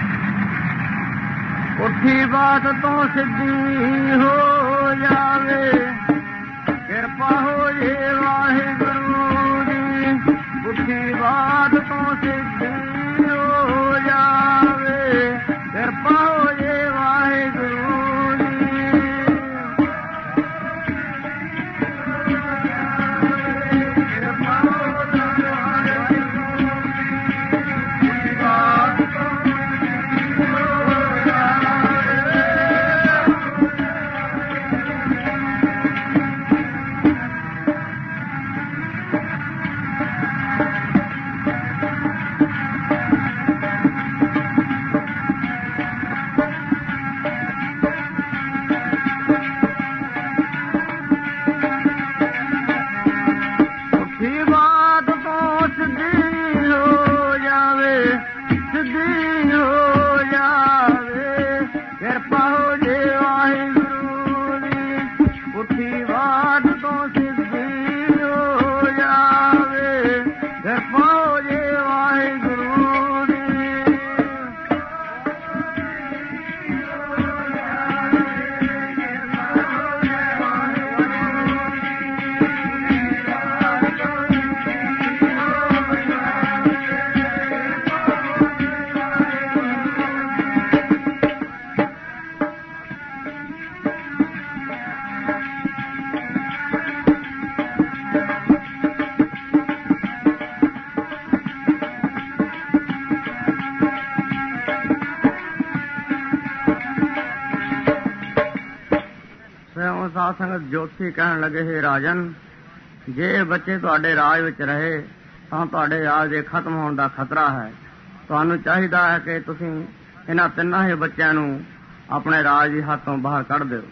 ਉੱਠੀ ਬਾਤ ਤੋਂ ਸਿੱਧੀ ਹੋ ਜਾਵੇ, ਕਿਰਪਾ ਹੋ ਜੇ ਵਾਹਿਗੁਰੂ ਦੀ। ਉੱਠੀ ਬਾਤ ਤੋਂ ਸਿੱਧੀ ਹੋ ਜਾਵੇ, ਕਿਰਪਾ ਹੋ ਜੇ ਵਾਹਿਗੁਰੂ ਦੀ। ਸਾਧ ਸੰਗਤ ਜੋਤਸ਼ੀ ਕਹਿਣ ਲੱਗੇ, ਹੈ ਰਾਜਨ, ਜੇ ਇਹ ਬੱਚੇ ਤੁਹਾਡੇ ਰਾਜ ਵਿੱਚ ਰਹੇ ਤਾਂ ਤੁਹਾਡੇ ਰਾਜ ਦੇ ਖਤਮ ਹੋਣ ਦਾ ਖਤਰਾ ਹੈ। ਤੁਹਾਨੂੰ ਚਾਹੀਦਾ ਹੈ ਕਿ ਤੁਸੀਂ ਇਹਨਾਂ ਤਿੰਨਾਂ ਹੀ ਬੱਚਿਆਂ ਨੂੰ ਆਪਣੇ ਰਾਜ ਦੀ ਹੱਥ ਤੋਂ ਬਾਹਰ ਕੱਢ ਦਿਓ।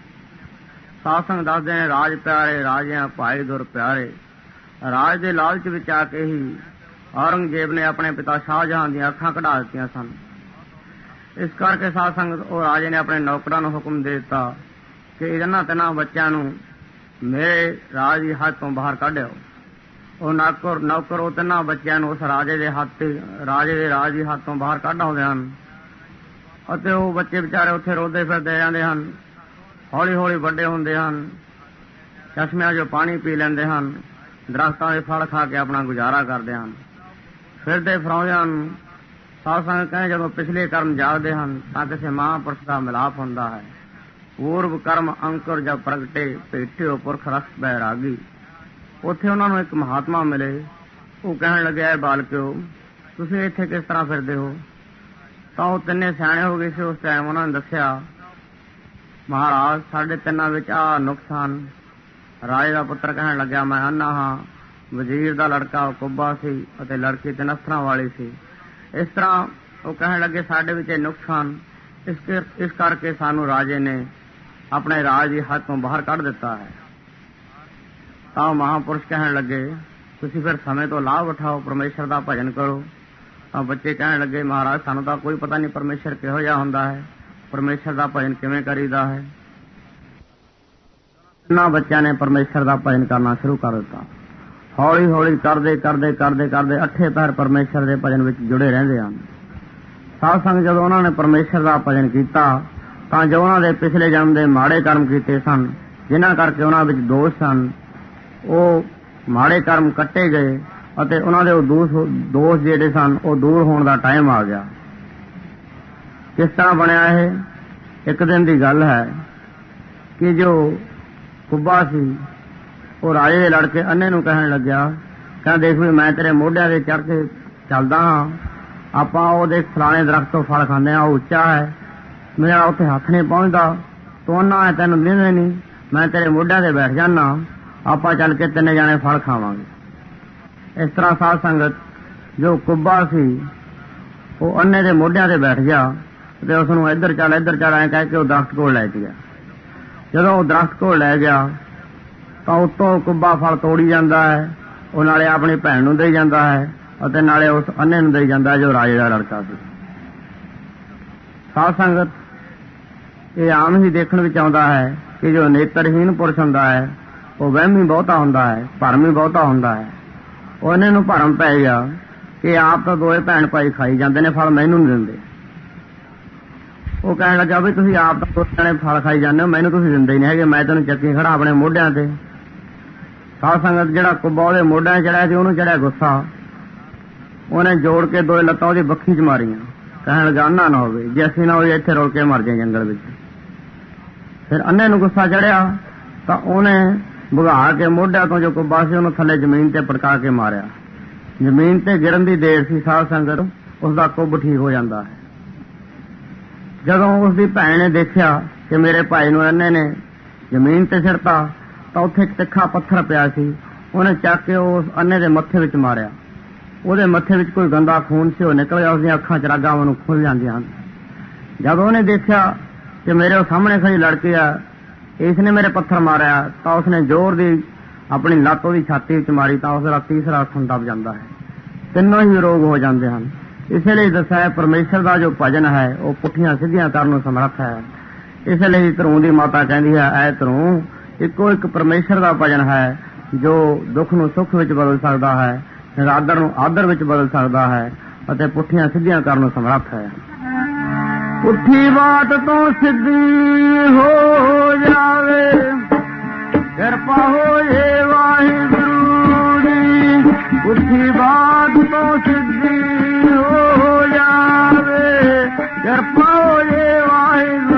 ਸਾਧ ਸੰਗਤ ਦੱਸਦੇ ਨੇ, ਰਾਜ ਪਿਆਰੇ ਰਾਜਿਆਂ ਭਾਈ ਦੁਰ ਪਿਆਰੇ। ਰਾਜ ਦੇ ਲਾਲਚ ਵਿੱਚ ਆ ਕੇ ਹੀ ਔਰੰਗਜ਼ੇਬ ਨੇ ਆਪਣੇ ਪਿਤਾ ਸ਼ਾਹਜਹਾਨ ਦੀਆਂ ਅੱਖਾਂ ਕਢਾ ਦਿੱਤੀਆਂ ਸਨ। ਇਸ ਕਰਕੇ ਸਾਧ ਸੰਗਤ ਉਹ ਰਾਜੇ ਨੇ ਆਪਣੇ ਨੌਕਰਾਂ ਨੂੰ ਹੁਕਮ ਦੇ ਦਿੱਤਾ ਕਿ ਇਹਨਾਂ ਤਿੰਨਾਂ ਬੱਚਿਆਂ ਨੂੰ ਮੇਰੇ ਰਾਜ ਦੀ ਹੱਥ ਤੋਂ ਬਾਹਰ ਕੱਢਿਓ। ਉਹ ਨੌਕਰ ਉਹ ਤਿੰਨਾਂ ਬੱਚਿਆਂ ਨੂੰ ਉਸ ਰਾਜੇ ਦੇ ਰਾਜ ਦੀ ਹੱਥ ਤੋਂ ਬਾਹਰ ਕੱਢ ਆਉਂਦੇ ਹਨ ਅਤੇ ਉਹ ਬੱਚੇ ਵਿਚਾਰੇ ਉੱਥੇ ਰੋਂਦੇ ਫਿਰਦੇ ਜਾਂਦੇ ਹਨ। ਹੌਲੀ ਹੌਲੀ ਵੱਡੇ ਹੁੰਦੇ ਹਨ, ਚਸ਼ਮਿਆਂ 'ਚੋਂ ਪਾਣੀ ਪੀ ਲੈਂਦੇ ਹਨ, ਦਰਖਤਾਂ ਦੇ ਫਲ ਖਾ ਕੇ ਆਪਣਾ ਗੁਜ਼ਾਰਾ ਕਰਦੇ ਹਨ, ਫਿਰਦੇ ਫਰਾਉਂਦੇ ਹਨ। ਸਾਧ ਸੰਗਤ ਕਹਿੰਦੇ, ਜਦੋਂ ਪਿਛਲੇ ਕਰਮ ਜਾਗਦੇ ਹਨ ਤਾਂ ਕਿਸੇ ਮਹਾਂਪੁਰਸ਼ ਦਾ ਮਿਲਾਪ ਹੁੰਦਾ ਹੈ। ਪੂਰਵ ਕਰਮ ਅੰਕੁਰ ਜਦ ਪ੍ਰਗਟੇ, ਭੇਟਿਓ ਪੁਰਖ ਰਸ ਬੈਰਾਗੀ। ਉੱਥੇ ਉਹਨਾਂ ਨੂੰ ਇੱਕ ਮਹਾਤਮਾ ਮਿਲੇ। ਉਹ ਕਹਿਣ ਲੱਗਿਆ, ਬਾਲਕਿਓ, ਤੁਸੀਂ ਇੱਥੇ ਕਿਸ ਤਰ੍ਹਾਂ ਫਿਰਦੇ ਹੋ? ਤਾਂ ਉਹ ਤਿੰਨੇ ਸਿਆਣੇ ਹੋ ਗਏ ਸੀ ਉਸ ਟਾਈਮ। ਉਹਨਾਂ ਨੇ ਦੱਸਿਆ, ਮਹਾਰਾਜ, ਸਾਡੇ ਤਿੰਨਾਂ ਵਿੱਚ ਆਹ ਨੁਕਸ ਹਨ। ਰਾਜੇ ਦਾ ਪੁੱਤਰ ਕਹਿਣ ਲੱਗਿਆ, ਮੈਂ ਅੰਨਾ ਹਾਂ। ਵਜ਼ੀਰ ਦਾ ਲੜਕਾ ਕੁੱਬਾ ਸੀ ਅਤੇ ਲੜਕੀ 3 ਅਸਥਰਾਂ ਵਾਲੀ ਸੀ। ਇਸ ਤਰ੍ਹਾਂ ਉਹ ਕਹਿਣ ਲੱਗੇ, ਸਾਡੇ ਵਿੱਚ ਇਹ ਨੁਕਸ ਹਨ। ਇਸ ਕਰਕੇ ਸਾਨੂੰ ਰਾਜੇ ਨੇ ਆਪਣੇ ਰਾਜ ਦੀ ਹੱਥ ਤੋਂ ਬਾਹਰ ਕੱਢ ਦਿੱਤਾ ਹੈ। ਤਾਂ ਮਹਾਂਪੁਰਸ਼ ਕਹਿਣ ਲੱਗੇ, ਤੁਸੀਂ ਫਿਰ ਸਮੇਂ ਤੋਂ ਲਾਭ ਉਠਾਓ, ਪਰਮੇਸ਼ਰ ਦਾ ਭਜਨ ਕਰੋ। ਤਾਂ ਬੱਚੇ ਕਹਿਣ ਲੱਗੇ, ਮਹਾਰਾਜ, ਸਾਨੂੰ ਤਾਂ ਕੋਈ ਪਤਾ ਨਹੀਂ ਪਰਮੇਸ਼ਰ ਕਿਹੋ ਜਿਹਾ ਹੁੰਦਾ ਹੈ, ਪਰਮੇਸ਼ਰ ਦਾ ਭਜਨ ਕਿਵੇਂ ਕਰੀਦਾ ਹੈ। ਇਹਨਾਂ ਬੱਚਿਆਂ ਨੇ ਪਰਮੇਸ਼ਰ ਦਾ ਭਜਨ ਕਰਨਾ ਸ਼ੁਰੂ ਕਰ ਦਿੱਤਾ। ਹੌਲੀ ਹੌਲੀ ਕਰਦੇ ਕਰਦੇ ਕਰਦੇ ਕਰਦੇ 8 ਪਹਿਰ ਪਰਮੇਸ਼ਰ ਦੇ ਭਜਨ ਵਿੱਚ ਜੁੜੇ ਰਹਿੰਦੇ ਹਨ। ਸਾਧ ਸੰਗਤ ਜਦੋਂ ਉਹਨਾਂ ਨੇ ਪਰਮੇਸ਼ਰ ਦਾ ਭਜਨ ਕੀਤਾ ਤਾਂ ਜੋ ਉਹਨਾਂ ਦੇ ਪਿਛਲੇ ਜਨਮ ਦੇ ਮਾੜੇ ਕਰਮ ਕੀਤੇ ਸਨ, ਜਿਨ੍ਹਾਂ ਕਰਕੇ ਉਹਨਾਂ ਵਿੱਚ ਦੋਸ਼ ਸਨ, ਉਹ ਮਾੜੇ ਕਰਮ ਕੱਟੇ ਗਏ ਅਤੇ ਉਹਨਾਂ ਦੇ ਉਹ ਦੋਸ਼ ਜਿਹੜੇ ਸਨ ਉਹ ਦੂਰ ਹੋਣ ਦਾ ਟਾਈਮ ਆ ਗਿਆ। ਕਿਸ ਤਰ੍ਹਾਂ ਬਣਿਆ ਇਹ? ਇੱਕ ਦਿਨ ਦੀ ਗੱਲ ਹੈ ਕਿ ਜੋ ਕੁੱਬਾ ਸੀ ਉਹ ਰਾਜੇ ਦੇ ਲੜਕੇ ਅੰਨੇ ਨੂੰ ਕਹਿਣ ਲੱਗਿਆ, ਕਹਿੰਦਾ ਦੇਖ ਵੀ ਮੈਂ ਤੇਰੇ ਮੋਢਿਆਂ ਦੇ ਚੜ੍ਹ ਕੇ ਚੱਲਦਾ ਹਾਂ, ਆਪਾਂ ਉਹਦੇ ਫਲਾਣੇ ਦਰਖਤ ਤੋਂ ਫਲ ਖਾਂਦੇ ਹਾਂ, ਉਹ ਉੱਚਾ ਹੈ, ਮੇਰਾ ਉੱਥੇ ਹੱਥ ਨਹੀਂ ਪਹੁੰਚਦਾ, ਤੂੰ ਅੰਨਾ ਹੈ ਤੈਨੂੰ ਦਿੰਦੇ ਨਹੀਂ, ਮੈਂ ਤੇਰੇ ਮੋਢਿਆਂ ਤੇ ਬੈਠ ਜਾਨਾ, ਆਪਾਂ ਚੱਲ ਕੇ 3 ਜਾਣੇ ਫਲ ਖਾਵਾਂਗੇ। ਇਸ ਤਰ੍ਹਾਂ ਸਾਧ ਸੰਗਤ ਜੋ ਕੁੱਬਾ ਸੀ ਉਹ ਅੰਨੇ ਦੇ ਮੋਢਿਆਂ ਤੇ ਬੈਠ ਗਿਆ ਤੇ ਉਸ ਨੂੰ ਇੱਧਰ ਚੱਲ ਐ ਕਹਿ ਕੇ ਉਹ ਦਰਖਤ ਕੋਲ ਲੈ ਗਿਆ। ਜਦੋਂ ਉਹ ਦਰਖਤ ਕੋਲ ਲੈ ਗਿਆ ਤਾਂ ਉੱਤੋਂ ਕੁੱਬਾ ਫਲ ਤੋੜੀ ਜਾਂਦਾ ਹੈ, ਉਹ ਨਾਲੇ ਆਪਣੀ ਭੈਣ ਨੂੰ ਦੇਈ ਜਾਂਦਾ ਹੈ ਅਤੇ ਨਾਲੇ ਉਸ ਅੰਨੇ ਨੂੰ ਦੇਈ ਜਾਂਦਾ ਜੋ ਰਾਜੇ ਦਾ ਲੜਕਾ ਸੀ। ਸਾਧ ਸੰਗਤ ਇਹ ਆਮ ਹੀ ਦੇਖਣ ਵਿੱਚ ਆਉਂਦਾ ਹੈ ਕਿ ਜੋ ਨੇਤਰਹੀਨ ਪੁਰਸ਼ ਹੁੰਦਾ ਹੈ ਉਹ ਵਹਿਮੀ ਬਹੁਤਾ ਹੁੰਦਾ ਹੈ, ਭਰਮੀ ਬਹੁਤਾ ਹੁੰਦਾ ਹੈ। ਉਹਨੇ ਨੂੰ ਭਰਮ ਪੈ ਗਿਆ ਕਿ ਆਪ ਤਾਂ ਦੋਏ ਭੈਣ ਭਾਈ ਖਾਈ ਜਾਂਦੇ ਨੇ, ਫਲ ਮੈਨੂੰ ਨਹੀਂ ਦਿੰਦੇ। ਉਹ ਕਹਿਣ ਲੱਗਾ ਵੀ ਤੁਸੀਂ ਆਪ ਤਾਂ ਦੋਏ ਜਣੇ ਫਲ ਖਾਈ ਜਾਂਦੇ ਹੋ, ਮੈਨੂੰ ਤੁਸੀਂ ਦਿੰਦੇ ਹੀ ਨਹੀਂ ਹੈਗੇ, ਮੈਂ ਤੈਨੂੰ ਚੱਕੀ ਖੜਾ ਆਪਣੇ ਮੋਢਿਆਂ ਤੇ। ਸਾਧ ਸੰਗਤ ਜਿਹੜਾ ਕੁੱਬਾ ਉਹਦੇ ਮੋਢਿਆਂ ਚੜਿਆ ਸੀ ਉਹਨੂੰ ਚੜਿਆ ਗੁੱਸਾ, ਉਹਨੇ ਜੋੜ ਕੇ 2 ਲੱਤਾਂ ਉਹਦੀ ਬੱਖੀ 'ਚ ਮਾਰੀਆਂ, ਕਹਿਣ ਲੱਗਾ ਅੰਨਾ ਨਾ ਹੋਵੇ, ਜੇ ਅਸੀਂ ਨਾ ਹੋਈਏ ਇੱਥੇ ਰੁਲ ਕੇ ਮਰ ਜਾਏ ਜੰਗਲ ਵਿੱਚ। ਫਿਰ ਅੰਨੇ ਨੂੰ ਗੁੱਸਾ ਚੜਿਆ ਤਾਂ ਉਹਨੇ ਭਗਾ ਕੇ ਮੋਢਿਆਂ ਤੋਂ ਜੋ ਕੁੱਬਾ ਸੀ ਉਹਨੂੰ ਥੱਲੇ ਜ਼ਮੀਨ ਤੇ ਪਟਕਾ ਕੇ ਮਾਰਿਆ। ਜ਼ਮੀਨ ਤੇ ਗਿਰਨ ਦੀ ਦੇਰ ਸੀ ਸਾਧ ਸੰਗਤ, ਉਸਦਾ ਕੁੱਬ ਠੀਕ ਹੋ ਜਾਂਦਾ ਹੈ। ਜਦੋਂ ਉਸਦੀ ਭੈਣ ਨੇ ਦੇਖਿਆ ਕਿ ਮੇਰੇ ਭਾਈ ਨੂੰ ਅੰਨੇ ਨੇ ਜ਼ਮੀਨ ਤੇ ਸਿੱਟਤਾ ਤਾਂ ਉੱਥੇ ਇੱਕ ਤਿੱਖਾ ਪੱਥਰ ਪਿਆ ਸੀ, ਉਹਨੇ ਚੱਕ ਕੇ ਉਸ ਅੰਨੇ ਦੇ ਮੱਥੇ ਵਿੱਚ ਮਾਰਿਆ। ਉਹਦੇ ਮੱਥੇ ਵਿੱਚ ਕੋਈ ਗੰਦਾ ਖੂਨ ਸੀ, ਉਹ ਨਿਕਲ ਗਿਆ, ਉਸਦੀਆਂ ਅੱਖਾਂ ਚ ਰਾਗਾਂ ਉਹਨੂੰ ਖੁੱਲ ਜਾਂਦੀਆਂ ਹਨ। ਜਦੋਂ ਉਹਨੇ ਦੇਖਿਆ ਕਿ ਮੇਰੇ ਉਹ ਸਾਹਮਣੇ ਖੜੀ ਲੜਕੀ ਆ, ਇਸ ਨੇ ਮੇਰੇ ਪੱਥਰ ਮਾਰਿਆ, ਤਾਂ ਉਸਨੇ ਜ਼ੋਰ ਦੀ ਆਪਣੀ ਲੱਤ ਉਹਦੀ ਛਾਤੀ ਵਿੱਚ ਮਾਰੀ ਤਾਂ ਉਸਦਾ ਤੀਸਰਾ ਖੂਨ ਦਬ ਜਾਂਦਾ ਹੈ। ਤਿੰਨੋਂ ਹੀ ਰੋਗ ਹੋ ਜਾਂਦੇ ਹਨ। ਇਸੇ ਲਈ ਦੱਸਿਆ ਪਰਮੇਸ਼ਰ ਦਾ ਜੋ ਭਜਨ ਹੈ ਉਹ ਪੁੱਠੀਆਂ ਸਿੱਧੀਆਂ ਕਰਨ ਨੂੰ ਸਮਰੱਥ ਹੈ। ਇਸ ਲਈ ਧਰੂ ਦੀ ਮਾਤਾ ਕਹਿੰਦੀ ਹੈ, ਐ ਧਰੂ ਇੱਕੋ ਇੱਕ ਪਰਮੇਸ਼ਰ ਦਾ ਭਜਨ ਹੈ ਜੋ ਦੁੱਖ ਨੂੰ ਸੁੱਖ ਵਿੱਚ ਬਦਲ ਸਕਦਾ ਹੈ, ਨਿਰਾਦਰ ਨੂੰ ਆਦਰ ਵਿੱਚ ਬਦਲ ਸਕਦਾ ਹੈ ਅਤੇ ਪੁੱਠੀਆਂ ਸਿੱਧੀਆਂ ਕਰਨ ਨੂੰ ਸਮਰੱਥ ਹੈ। ਪੁੱਠੀ ਬਾਤ ਤੋਂ ਸਿੱਧੀ ਹੋ ਜਾਵੇ, ਕਿਰਪਾ ਹੋਏ ਵਾਹਿਗੁਰੂ ਦੀ। ਪੁੱਠੀ ਬਾਤ ਤੋਂ ਸਿੱਧੀ ਹੋ ਜਾਵੇ, ਕਿਰਪਾ ਹੋਏ ਵਾਹਿਗੁਰੂ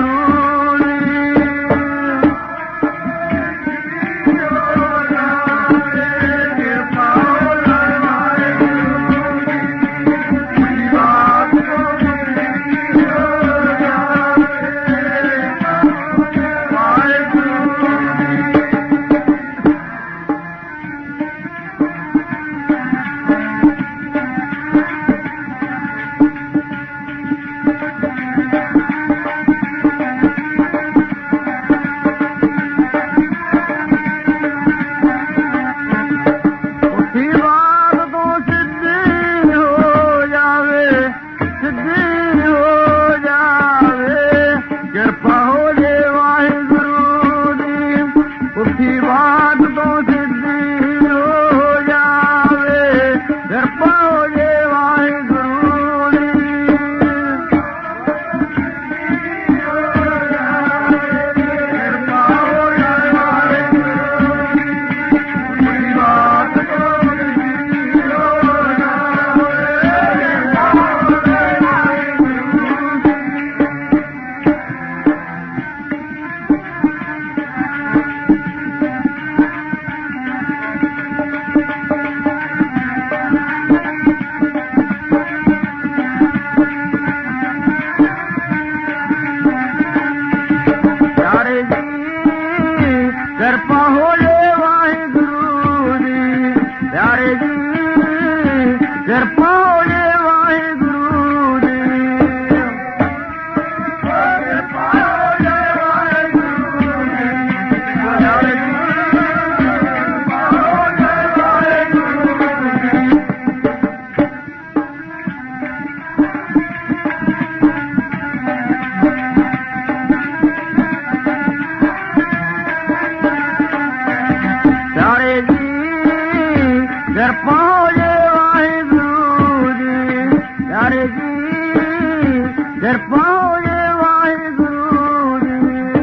ਕਿਰਪਾ ਹੋ ਜੇ ਵਾਹਿਗੁਰੂ ਦੀ।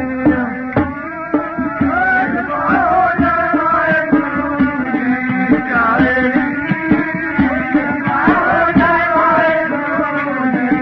ਕਿਰਪਾ ਹੋ ਜੇ ਵਾਹਿਗੁਰੂ ਦੀ ਚਾਰੇ। ਕਿਰਪਾ ਹੋ ਜੇ ਵਾਹਿਗੁਰੂ ਦੀ।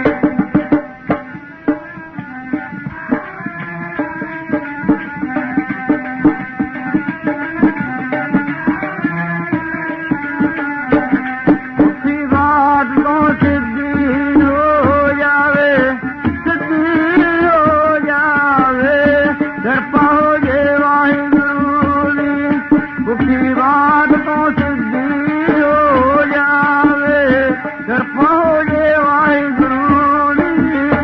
ਉੱਚੀ ਬਾਤ ਤੋਂ ਸਿੱਧੀ ਹੋ ਜਾਵੇ, ਸਿੱਧੀ ਹੋ ਜਾਵੇ। ਕਿਰਪਾ ਹੋ ਜੇ ਵਾਹਿਗੁਰੂ ਦੀ। ਉੱਚੀ ਬਾਤ ਤੋਂ ਸਿੱਧੀ ਹੋ ਜਾਵੇ। ਕਿਰਪਾ ਹੋ ਜੇ ਵਾਹਿਗੁਰੂ ਦੀ।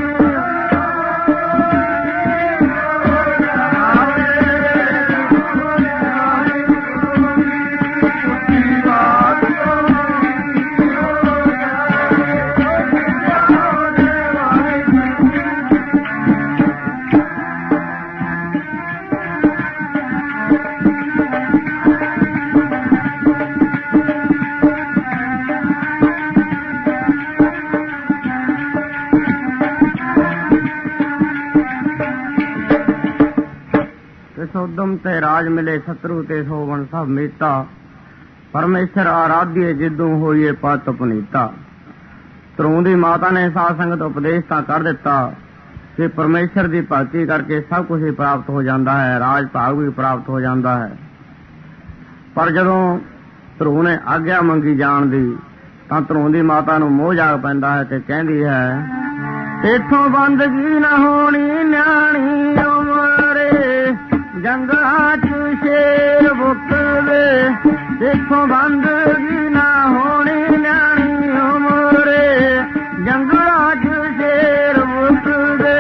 ਉਦਮ ਤੇ ਰਾਜ ਮਿਲੇ ਸ਼ਤਰੂ ਤੇ ਸੋਵਣ ਸਭ ਮੀਤਾ। ਪਰਮੇਸ਼ਰ ਆਰਾਧੀਏ ਜਿਦੋਂ ਹੋਈਏ ਪਤ ਪੁਨੀਤਾ। ਧਰੂ ਦੀ ਮਾਤਾ ਨੇ ਸਾਧ ਸੰਗਤ ਉਪਦੇਸ਼ ਤਾਂ ਕਰ ਦਿੱਤਾ ਕਿ ਪਰਮੇਸ਼ਰ ਦੀ ਭਗਤੀ ਕਰਕੇ ਸਭ ਕੁਝ ਹੀ ਪ੍ਰਾਪਤ ਹੋ ਜਾਂਦਾ ਹੈ, ਰਾਜ ਭਾਗ ਵੀ ਪ੍ਰਾਪਤ ਹੋ ਜਾਂਦਾ ਹੈ। ਪਰ ਜਦੋਂ ਧਰੂ ਨੇ ਆਗਿਆ ਮੰਗੀ ਜਾਣ ਦੀ ਤਾਂ ਧਰੂ ਦੀ ਮਾਤਾ ਨੂੰ ਮੋਹ ਜਾਗ ਪੈਂਦਾ ਹੈ ਤੇ ਕਹਿੰਦੀ ਹੈ, ਇੱਥੋਂ ਬੰਦਗੀ ਨਾ ਹੋਣੀ ਨਿਆਣੀ ਉਮਰੇ। ਜੰਗਲਾਂ ਚ ਸ਼ੇਰ ਬੁੱਕਦੇ। ਇੱਥੋਂ ਬੰਦਗੀ ਨਾ ਹੋਣੀ ਨਿਆਣੀ ਉਮਰੇ। ਜੰਗਲਾਂ ਚ ਸ਼ੇਰ ਬੁੱਕਦੇ।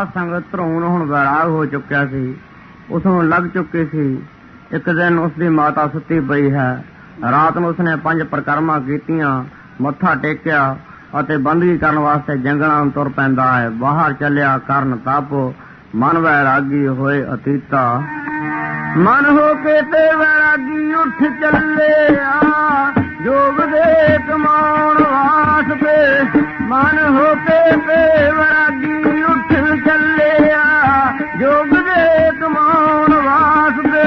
ਸਾਧ ਸੰਗਤ ਧਰੋਣ ਹੁਣ ਵੈਰਾਗ ਹੋ ਚੁੱਕਿਆ ਸੀ, ਉਸ ਨੂੰ ਲੱਗ ਚੁੱਕੀ ਸੀ। ਇੱਕ ਦਿਨ ਉਸ ਦੀ ਮਾਤਾ ਸੁੱਤੀ ਪਈ ਹੈ। ਰਾਤ ਨੂੰ ਉਸਨੇ 5 ਪਰਿਕਰਮਾ ਕੀਤੀਆਂ, ਮੱਥਾ ਟੇਕਿਆ ਅਤੇ ਬੰਦਗੀ ਕਰਨ ਵਾਸਤੇ ਜੰਗਲਾਂ ਨੂੰ ਤੁਰ ਪੈਂਦਾ ਹੈ। ਬਾਹਰ ਚੱਲਿਆ ਕਰਨ ਤਪ, ਮਨ ਵੈਰਾਗੀ ਹੋਏ ਅਤੀਤਾ। ਮਨ ਹੋ ਕੇ ਤੇ ਵੈਰਾਗੀ ਉੱਠ ਚੱਲਿਆ, ਜੋਗ ਦੇ ਕਮਾਉਣ ਵਾਸਤੇ। ਮਨ ਹੋ ਕੇ ਤੇ ਵੈਰਾਗੀ ਉੱਠ ਚੱਲਿਆ, ਜੋਗ ਦੇ ਕਮਾਉਣ ਵਾਸਤੇ।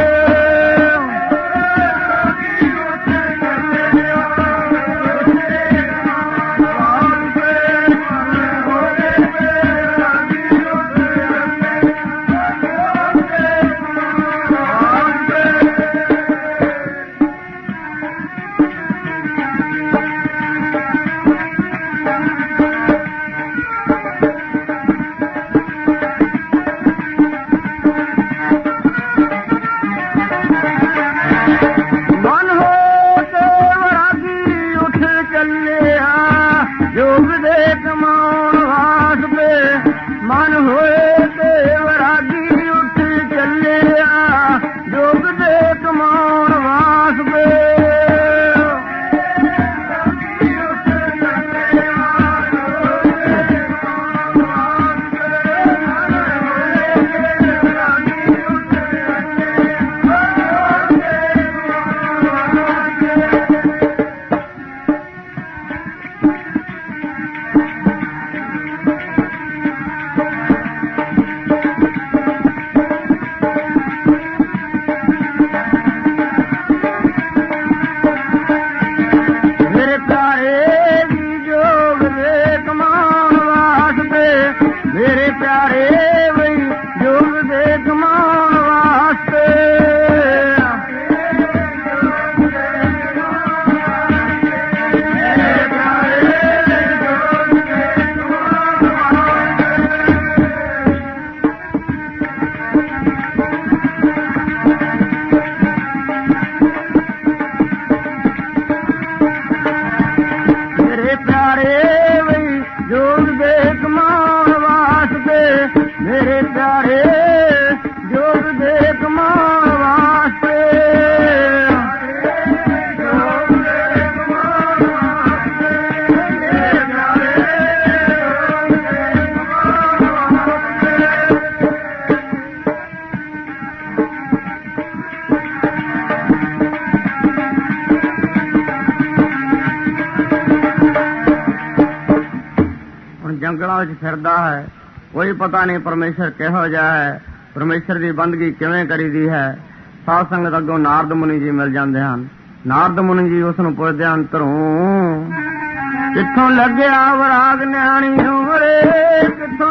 ਜੰਗਲਾਂ ਵਿੱਚ ਫਿਰਦਾ ਹੈ, ਕੋਈ ਪਤਾ ਨਹੀਂ ਪਰਮੇਸ਼ਰ ਕਿਹੋ ਜਿਹਾ ਹੈ, ਪਰਮੇਸ਼ਰ ਦੀ ਬੰਦਗੀ ਕਿਵੇਂ ਕਰੀਦੀ ਹੈ। ਸਾਧ ਸੰਗਤ ਅੱਗੋਂ ਨਾਰਦ ਮੁਨੀ ਜੀ ਮਿਲ ਜਾਂਦੇ ਹਨ। ਨਾਰਦ ਮੁਨੀ ਜੀ ਉਸ ਨੂੰ ਪੁੱਛਦੇ ਹਨ, ਧਰੋਂ ਕਿੱਥੋਂ ਲੱਗਿਆ ਵਰਾਗ ਨਿਆਣੀ ਉਮਰੇ, ਕਿੱਥੋਂ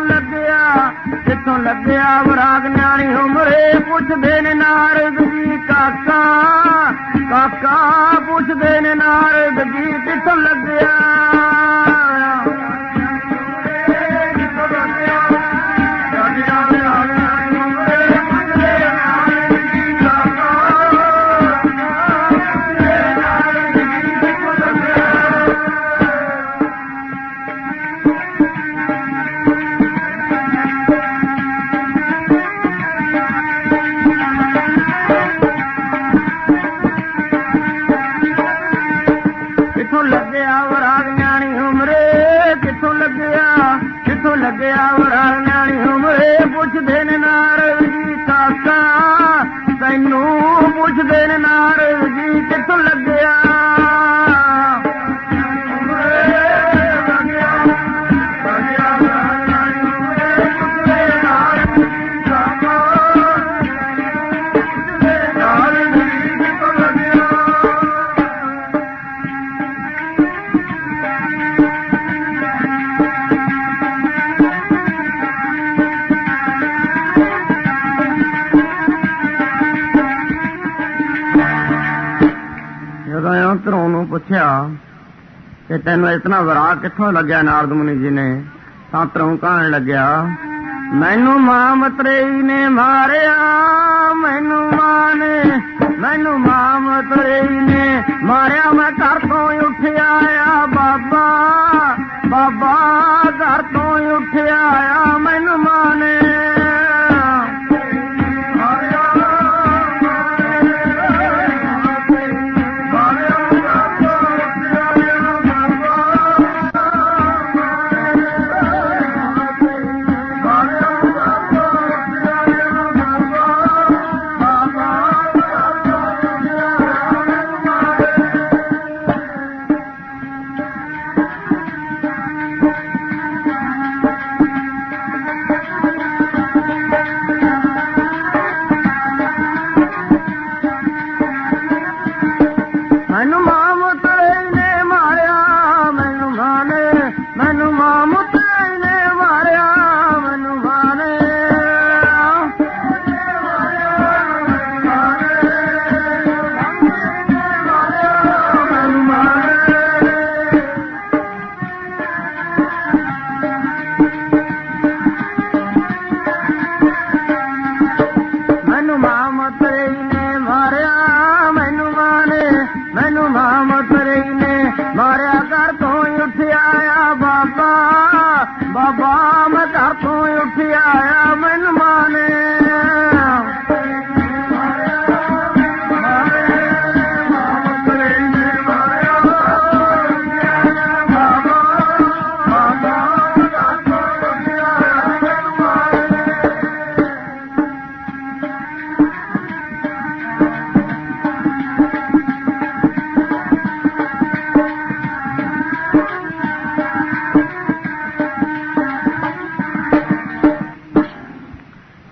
ਲੱਗਿਆ ਵਰਾਗ ਨਿਆਣੀ ਉਮਰੇ। ਪੁੱਛਦੇ ਨੇ ਨਾਰਦ ਜੀ ਕਾਕਾ ਪੁੱਛਦੇ ਨੇ ਨਾਰਦ ਜੀ ਕਿੱਥੋਂ ਲੱਗਿਆ। ਪੁੱਛਦੇ ਨੇ ਨਾਰਦ ਜੀ ਕਾਕਾ, ਤੈਨੂੰ ਪੁੱਛਦੇ ਨੇ ਨਾਰਦ ਜੀ ਕਿੱਥੋਂ ਲੱਗਿਆ। ਧਰੋਂ ਨੂੰ ਪੁੱਛਿਆ ਕਿ ਤੈਨੂੰ ਇਤਨਾ ਵਿਰਾਗ ਕਿੱਥੋਂ ਲੱਗਿਆ ਨਾਰਦ ਮੁਨੀ ਜੀ ਨੇ, ਤਾਂ ਧਰੋਂ ਕਹਿਣ ਲੱਗਿਆ, ਮੈਨੂੰ ਮਾਂ ਮਤਰੇਈ ਨੇ ਮਾਰਿਆ, ਮੈਨੂੰ ਮਾਂ ਮਤਰੇਈ ਨੇ ਮਾਰਿਆ। ਮੈਂ ਘਰ ਤੋਂ ਉੱਠਿਆ ਆ ਬਾਬਾ ਘਰ ਤੋਂ ਉੱਠਿਆ ਆ, ਮੈਨੂੰ ਮਾਂ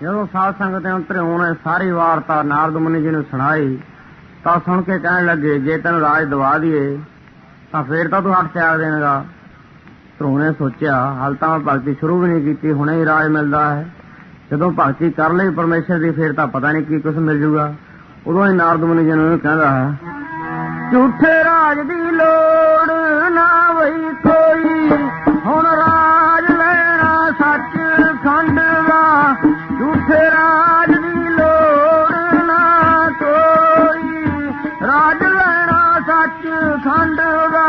ਜਦੋਂ ਸਾਧ ਸੰਗਤ ਨੇ ਧਰਿਓ ਨੇ ਸਾਰੀ ਵਾਰਤਾ ਨਾਰਦ ਮੁਨੀ ਜੀ ਨੂੰ ਸੁਣਾਈ ਤਾਂ ਸੁਣ ਕੇ ਕਹਿਣ ਲੱਗੇ, ਜੇ ਤੈਨੂੰ ਰਾਜ ਦਵਾ ਦਈਏ ਤਾਂ ਫੇਰ ਤਾਂ ਤੂੰ ਹੱਥ ਤਿਆਗ ਦੇਣਗਾ। ਧਰੋ ਨੇ ਸੋਚਿਆ, ਹਾਲ ਤਾਂ ਮੈਂ ਭਗਤੀ ਸ਼ੁਰੂ ਵੀ ਨਹੀਂ ਕੀਤੀ, ਹੁਣੇ ਹੀ ਰਾਜ ਮਿਲਦਾ ਹੈ। ਜਦੋਂ ਭਗਤੀ ਕਰ ਲਈ ਪਰਮੇਸ਼ਰ ਦੀ ਫੇਰ ਤਾਂ ਪਤਾ ਨਹੀਂ ਕੀ ਕੁਛ ਮਿਲ ਜੂਗਾ। ਉਦੋਂ ਹੀ ਨਾਰਦ ਮੁਨੀ ਜੀ ਨੂੰ ਕਹਿੰਦਾ ਹੈ, ਝੂਠੇ ਰਾਜ ਦੀ ਲੋੜ ਨਾ ਵਈ ਕੋਈ, ਹੁਣ ਰਾਜ ਲੈਣਾ ਸੱਚ ਖੰਡ ਦਾ। ਝੂਠੇ ਰਾਜ ਦੀ ਲੋੜ ਨਾ ਕੋਈ, ਰਾਜ ਲੈਣਾ ਸੱਚ ਖੰਡ ਦਾ।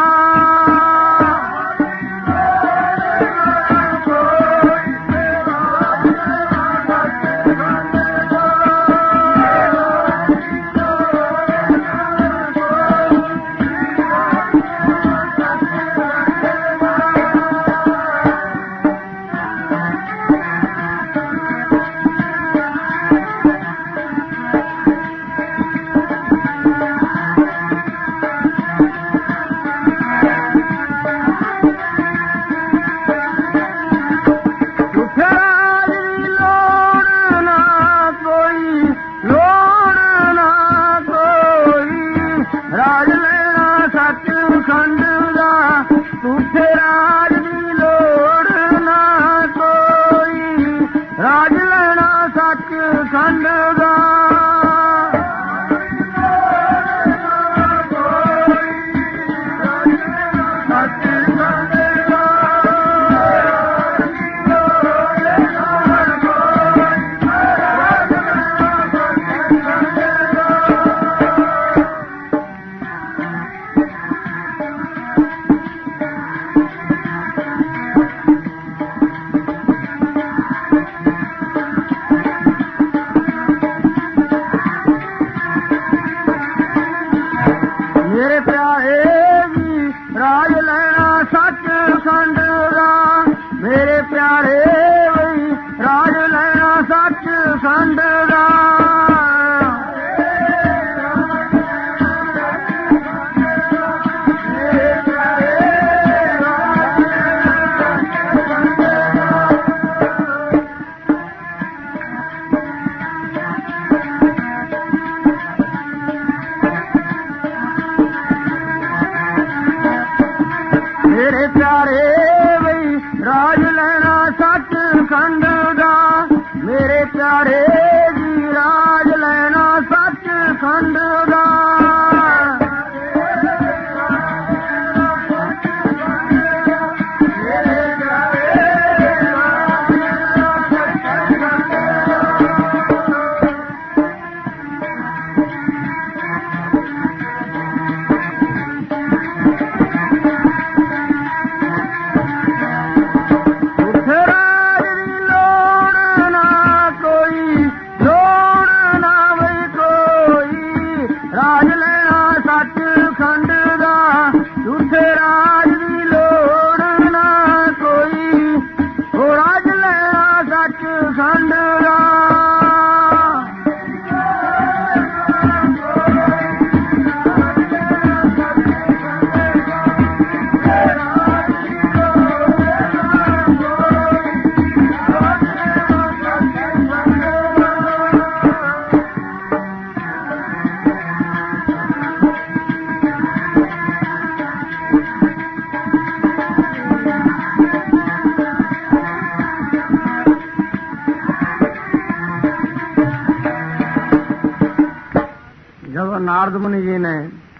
ਨਾਰਦ ਮੁਨੀ ਜੀ ਨੇ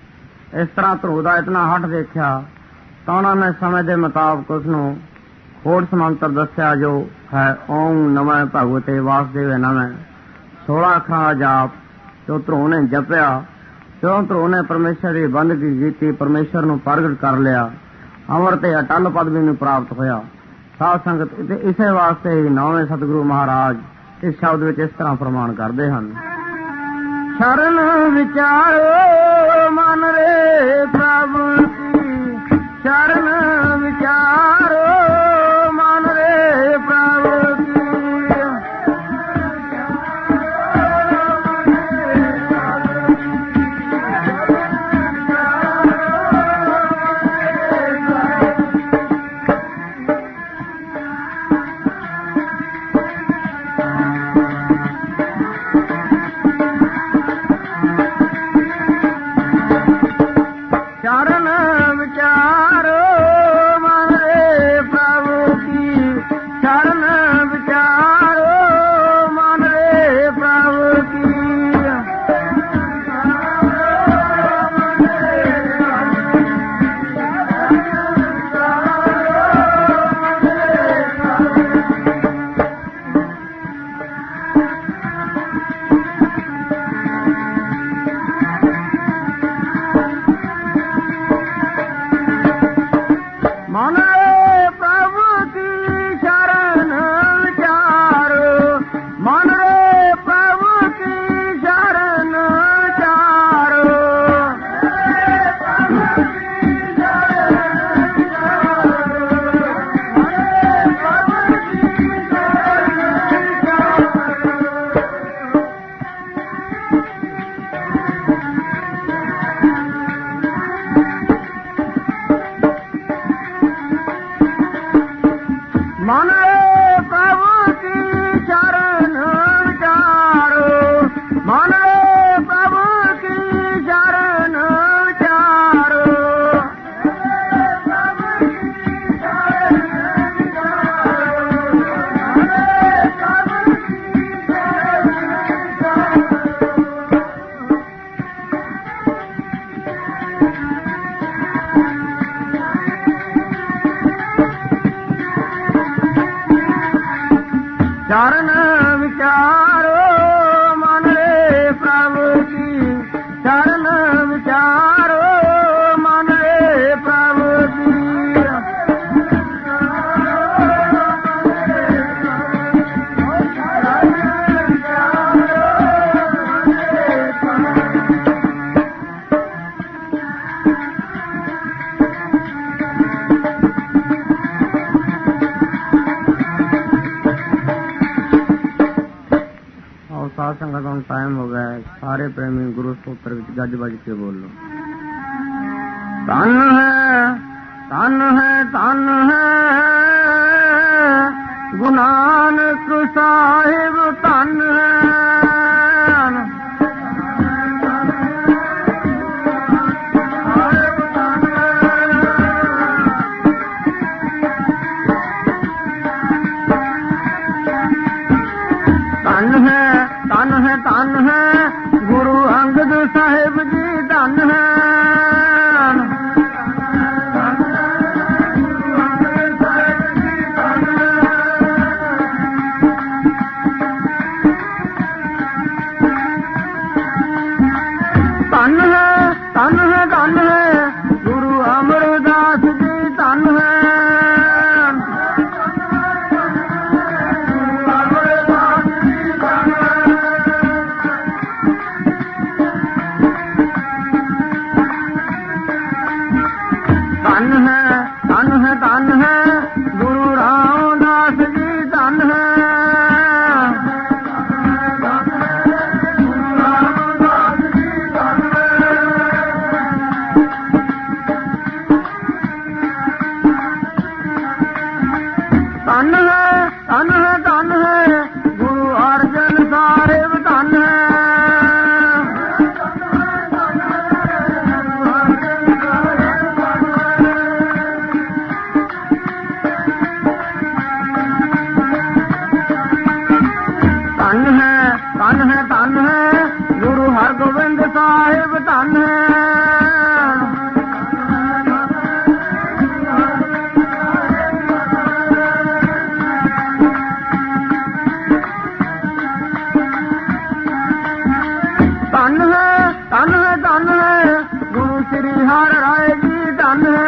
ਇਸ ਤਰ੍ਹਾਂ ਧਰੋ ਦਾ ਇਤਨਾ ਹੱਠ ਦੇਖਿਆ ਤਾਂ ਉਹਨਾਂ ਨੇ ਸਮੇਂ ਦੇ ਮੁਤਾਬਕ ਉਸ ਨੂੰ ਖੋੜ ਸਮੰਤਰ ਦੱਸਿਆ, ਜੋ ਹੈ ਓਮ ਨਮः ਭਗਵਤੇ ਵਾਸੁਦੇਵਾਯ ਨਮः। 16 ਅੱਖਰਾਂ ਦਾ ਜਾਪ ਜੋ ਧਰੋ ਨੇ ਜਪਿਆ। ਜਦੋਂ ਧਰੋ ਨੇ ਪਰਮੇਸ਼ਰ ਦੀ ਬੰਦਗੀ ਕੀਤੀ, ਪਰਮੇਸ਼ਰ ਨੂੰ ਪ੍ਰਗਟ ਕਰ ਲਿਆ, ਅਮਰ ਤੇ ਅਟਲ ਪਦਵੀ ਨੂੰ ਪ੍ਰਾਪਤ ਹੋਇਆ। ਸਾਧ ਸੰਗਤ ਇਸੇ ਵਾਸਤੇ ਹੀ 9ਵੇਂ ਸਤਿਗੁਰੂ ਮਹਾਰਾਜ ਇਸ ਸ਼ਬਦ ਵਿੱਚ ਇਸ ਤਰ੍ਹਾਂ ਪ੍ਰਮਾਣ ਕਰਦੇ ਹਨ, ਸ਼ਰਨ ਵਿਚਾਰੋ ਮਨ ਰੇ ਪ੍ਰਭੂ ਕੀ, ਸ਼ਰਨ ਵਿਚਾਰੋ ਮਨ ਰੇ ਪ੍ਰਭੂ ਕੀ। ਵਿਚਾਰੋ ਮਨ ਰੇ ਪ੍ਰਭ ਕੀ ਚਰਨ ਵਿਚਾਰੋ ਮਨ ਰੇ ਪ੍ਰਭ ਕੀ ਸਾਧ ਸੰਗਤ ਨੂੰ ਟਾਈਮ ਹੋ ਗਿਆ। ਸਾਰੇ ਪ੍ਰੇਮੀ ਗੁਰੂ ਸਤੋਤਰ ਵਿੱਚ ਗੱਜ ਵੱਜ ਕੇ ਬੋਲੋ। ਧੰਨ ਹੈ ਧੰਨ ਹੈ ਧੰਨ ਹੈ ਗੁਰੂ ਨਾਨਕ ਸਾਹਿਬ ਧੰਨ ਹੈ। ਧੰਨ ਹੈ ਗੁਰੂ ਅੰਗਦ ਸਾਹਿਬ ਜੀ ਧੰਨ ਹੈ। ਧੰਨ ਹੈ ਧੰਨ ਹੈ ਧੰਨ ਹੈ ਗੁਰੂ ਅਮਰਦਾਸ ਜੀ ਧੰਨ ਹੈ। ਧੰਨ ਹੈ ਗੁਰੂ ਰਾਮਦਾਸ ਜੀ ਧੰਨ ਹੈ। ਧੰਨ ਹੈ ਧੰਨ ਹੈ ਧੰਨ ਹੈ ਗੁਰੂ ਅਰਜਨ ਸਾਹਿਬ ਧੰਨ ਹੈ। ਧੰਨ ਹੈ ਗੁਰੂ ਹਰਗੋਬਿੰਦ ਸਾਹਿਬ ਧੰਨ ਹੈ। ਧੰਨ ਹੈ ਧੰਨ ਹੈ ਧੰਨ ਹੈ ਗੁਰੂ ਸ੍ਰੀ ਹਰਿ ਰਾਏ ਜੀ ਧੰਨ ਹੈ।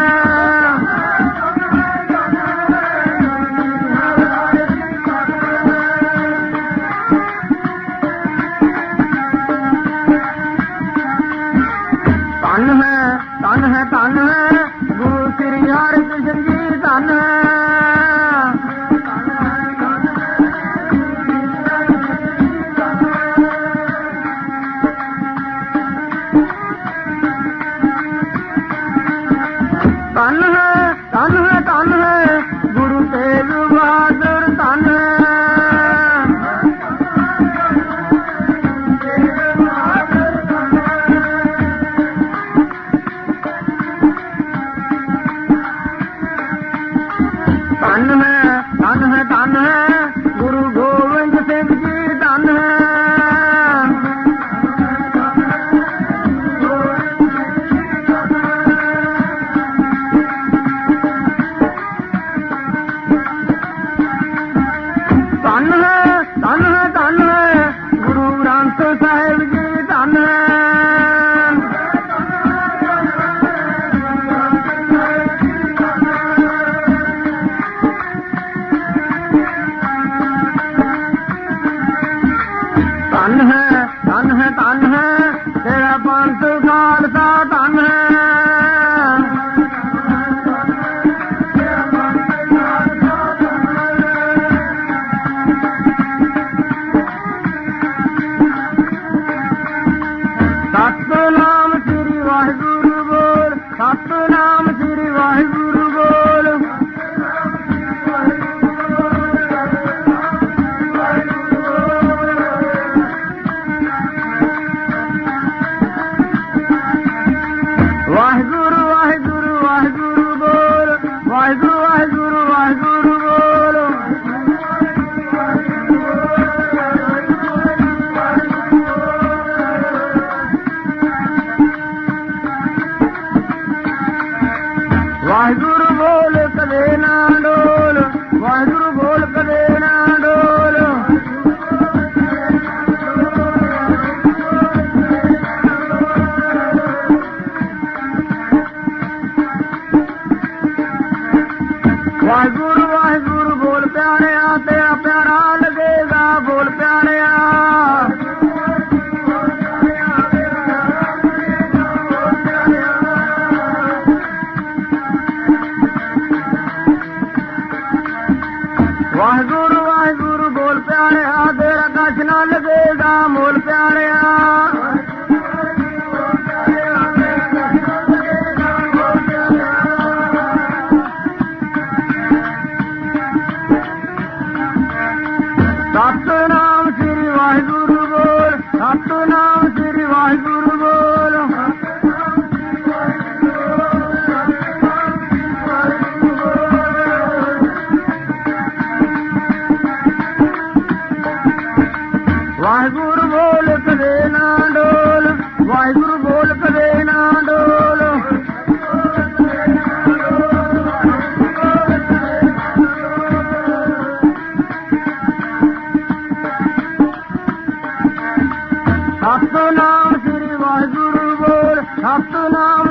ਧੰਨ ਹੈ ਗੁਰੂ ਸ੍ਰੀ ਹਰਿ ਕ੍ਰਿਸ਼ਨ ਜੀ ਧੰਨ ਹੈ। ਧੰਨ ਹੈ ਧੰਨ ਹੈ ਧੰਨ ਹੈ ਗੁਰੂ ਤੇਗ ਬਹਾਦਰ ਧੰਨ ਹੈ। ਧੰਨ ਹੈ ਗੁਰੂ ਗੋਬਿੰਦ ਸਿੰਘ ਜੀ ਧੰਨ ਹੈ। ਧੰਨ ਹੈ ਧੰਨ ਹੈ ਧੰਨ ਹੈ ਗੁਰੂ ਗ੍ਰੰਥ ਸਾਹਿਬ ਜੀ ਧੰਨ ਹੈ। ਧੰਨ ਹੈ ਤੇਰਾ ਪੰਥ ਖਾਲਸਾ ਧੰਨ ਹੈ। ਪਿਆਰਿਆ ਤੇਰਾ ਕਛ ਨਾ ਲੱਗੇਗਾ ਮੋਲ ਪਿਆਰਿਆ ਸਤਿਨਾਮ ਸ੍ਰੀ ਵਾਹਿਗੁਰੂ ਬੋਲ ਸਤਿਨਾਮ ਸ੍ਰੀ ਵਾਹਿਗੁਰੂ ਬੋਲ ਵਾਹਿਗੁਰੂ ਬੋਲ ਕਦੇ ਨਾ ਡੋਲ ਵਾਹਿਗੁਰੂ ਬੋਲ ਕਦੇ ਨਾ ਡੋਲ ਸਤਿਨਾਮ ਸ੍ਰੀ ਵਾਹਿਗੁਰੂ ਬੋਲ ਸਤਿਨਾਮ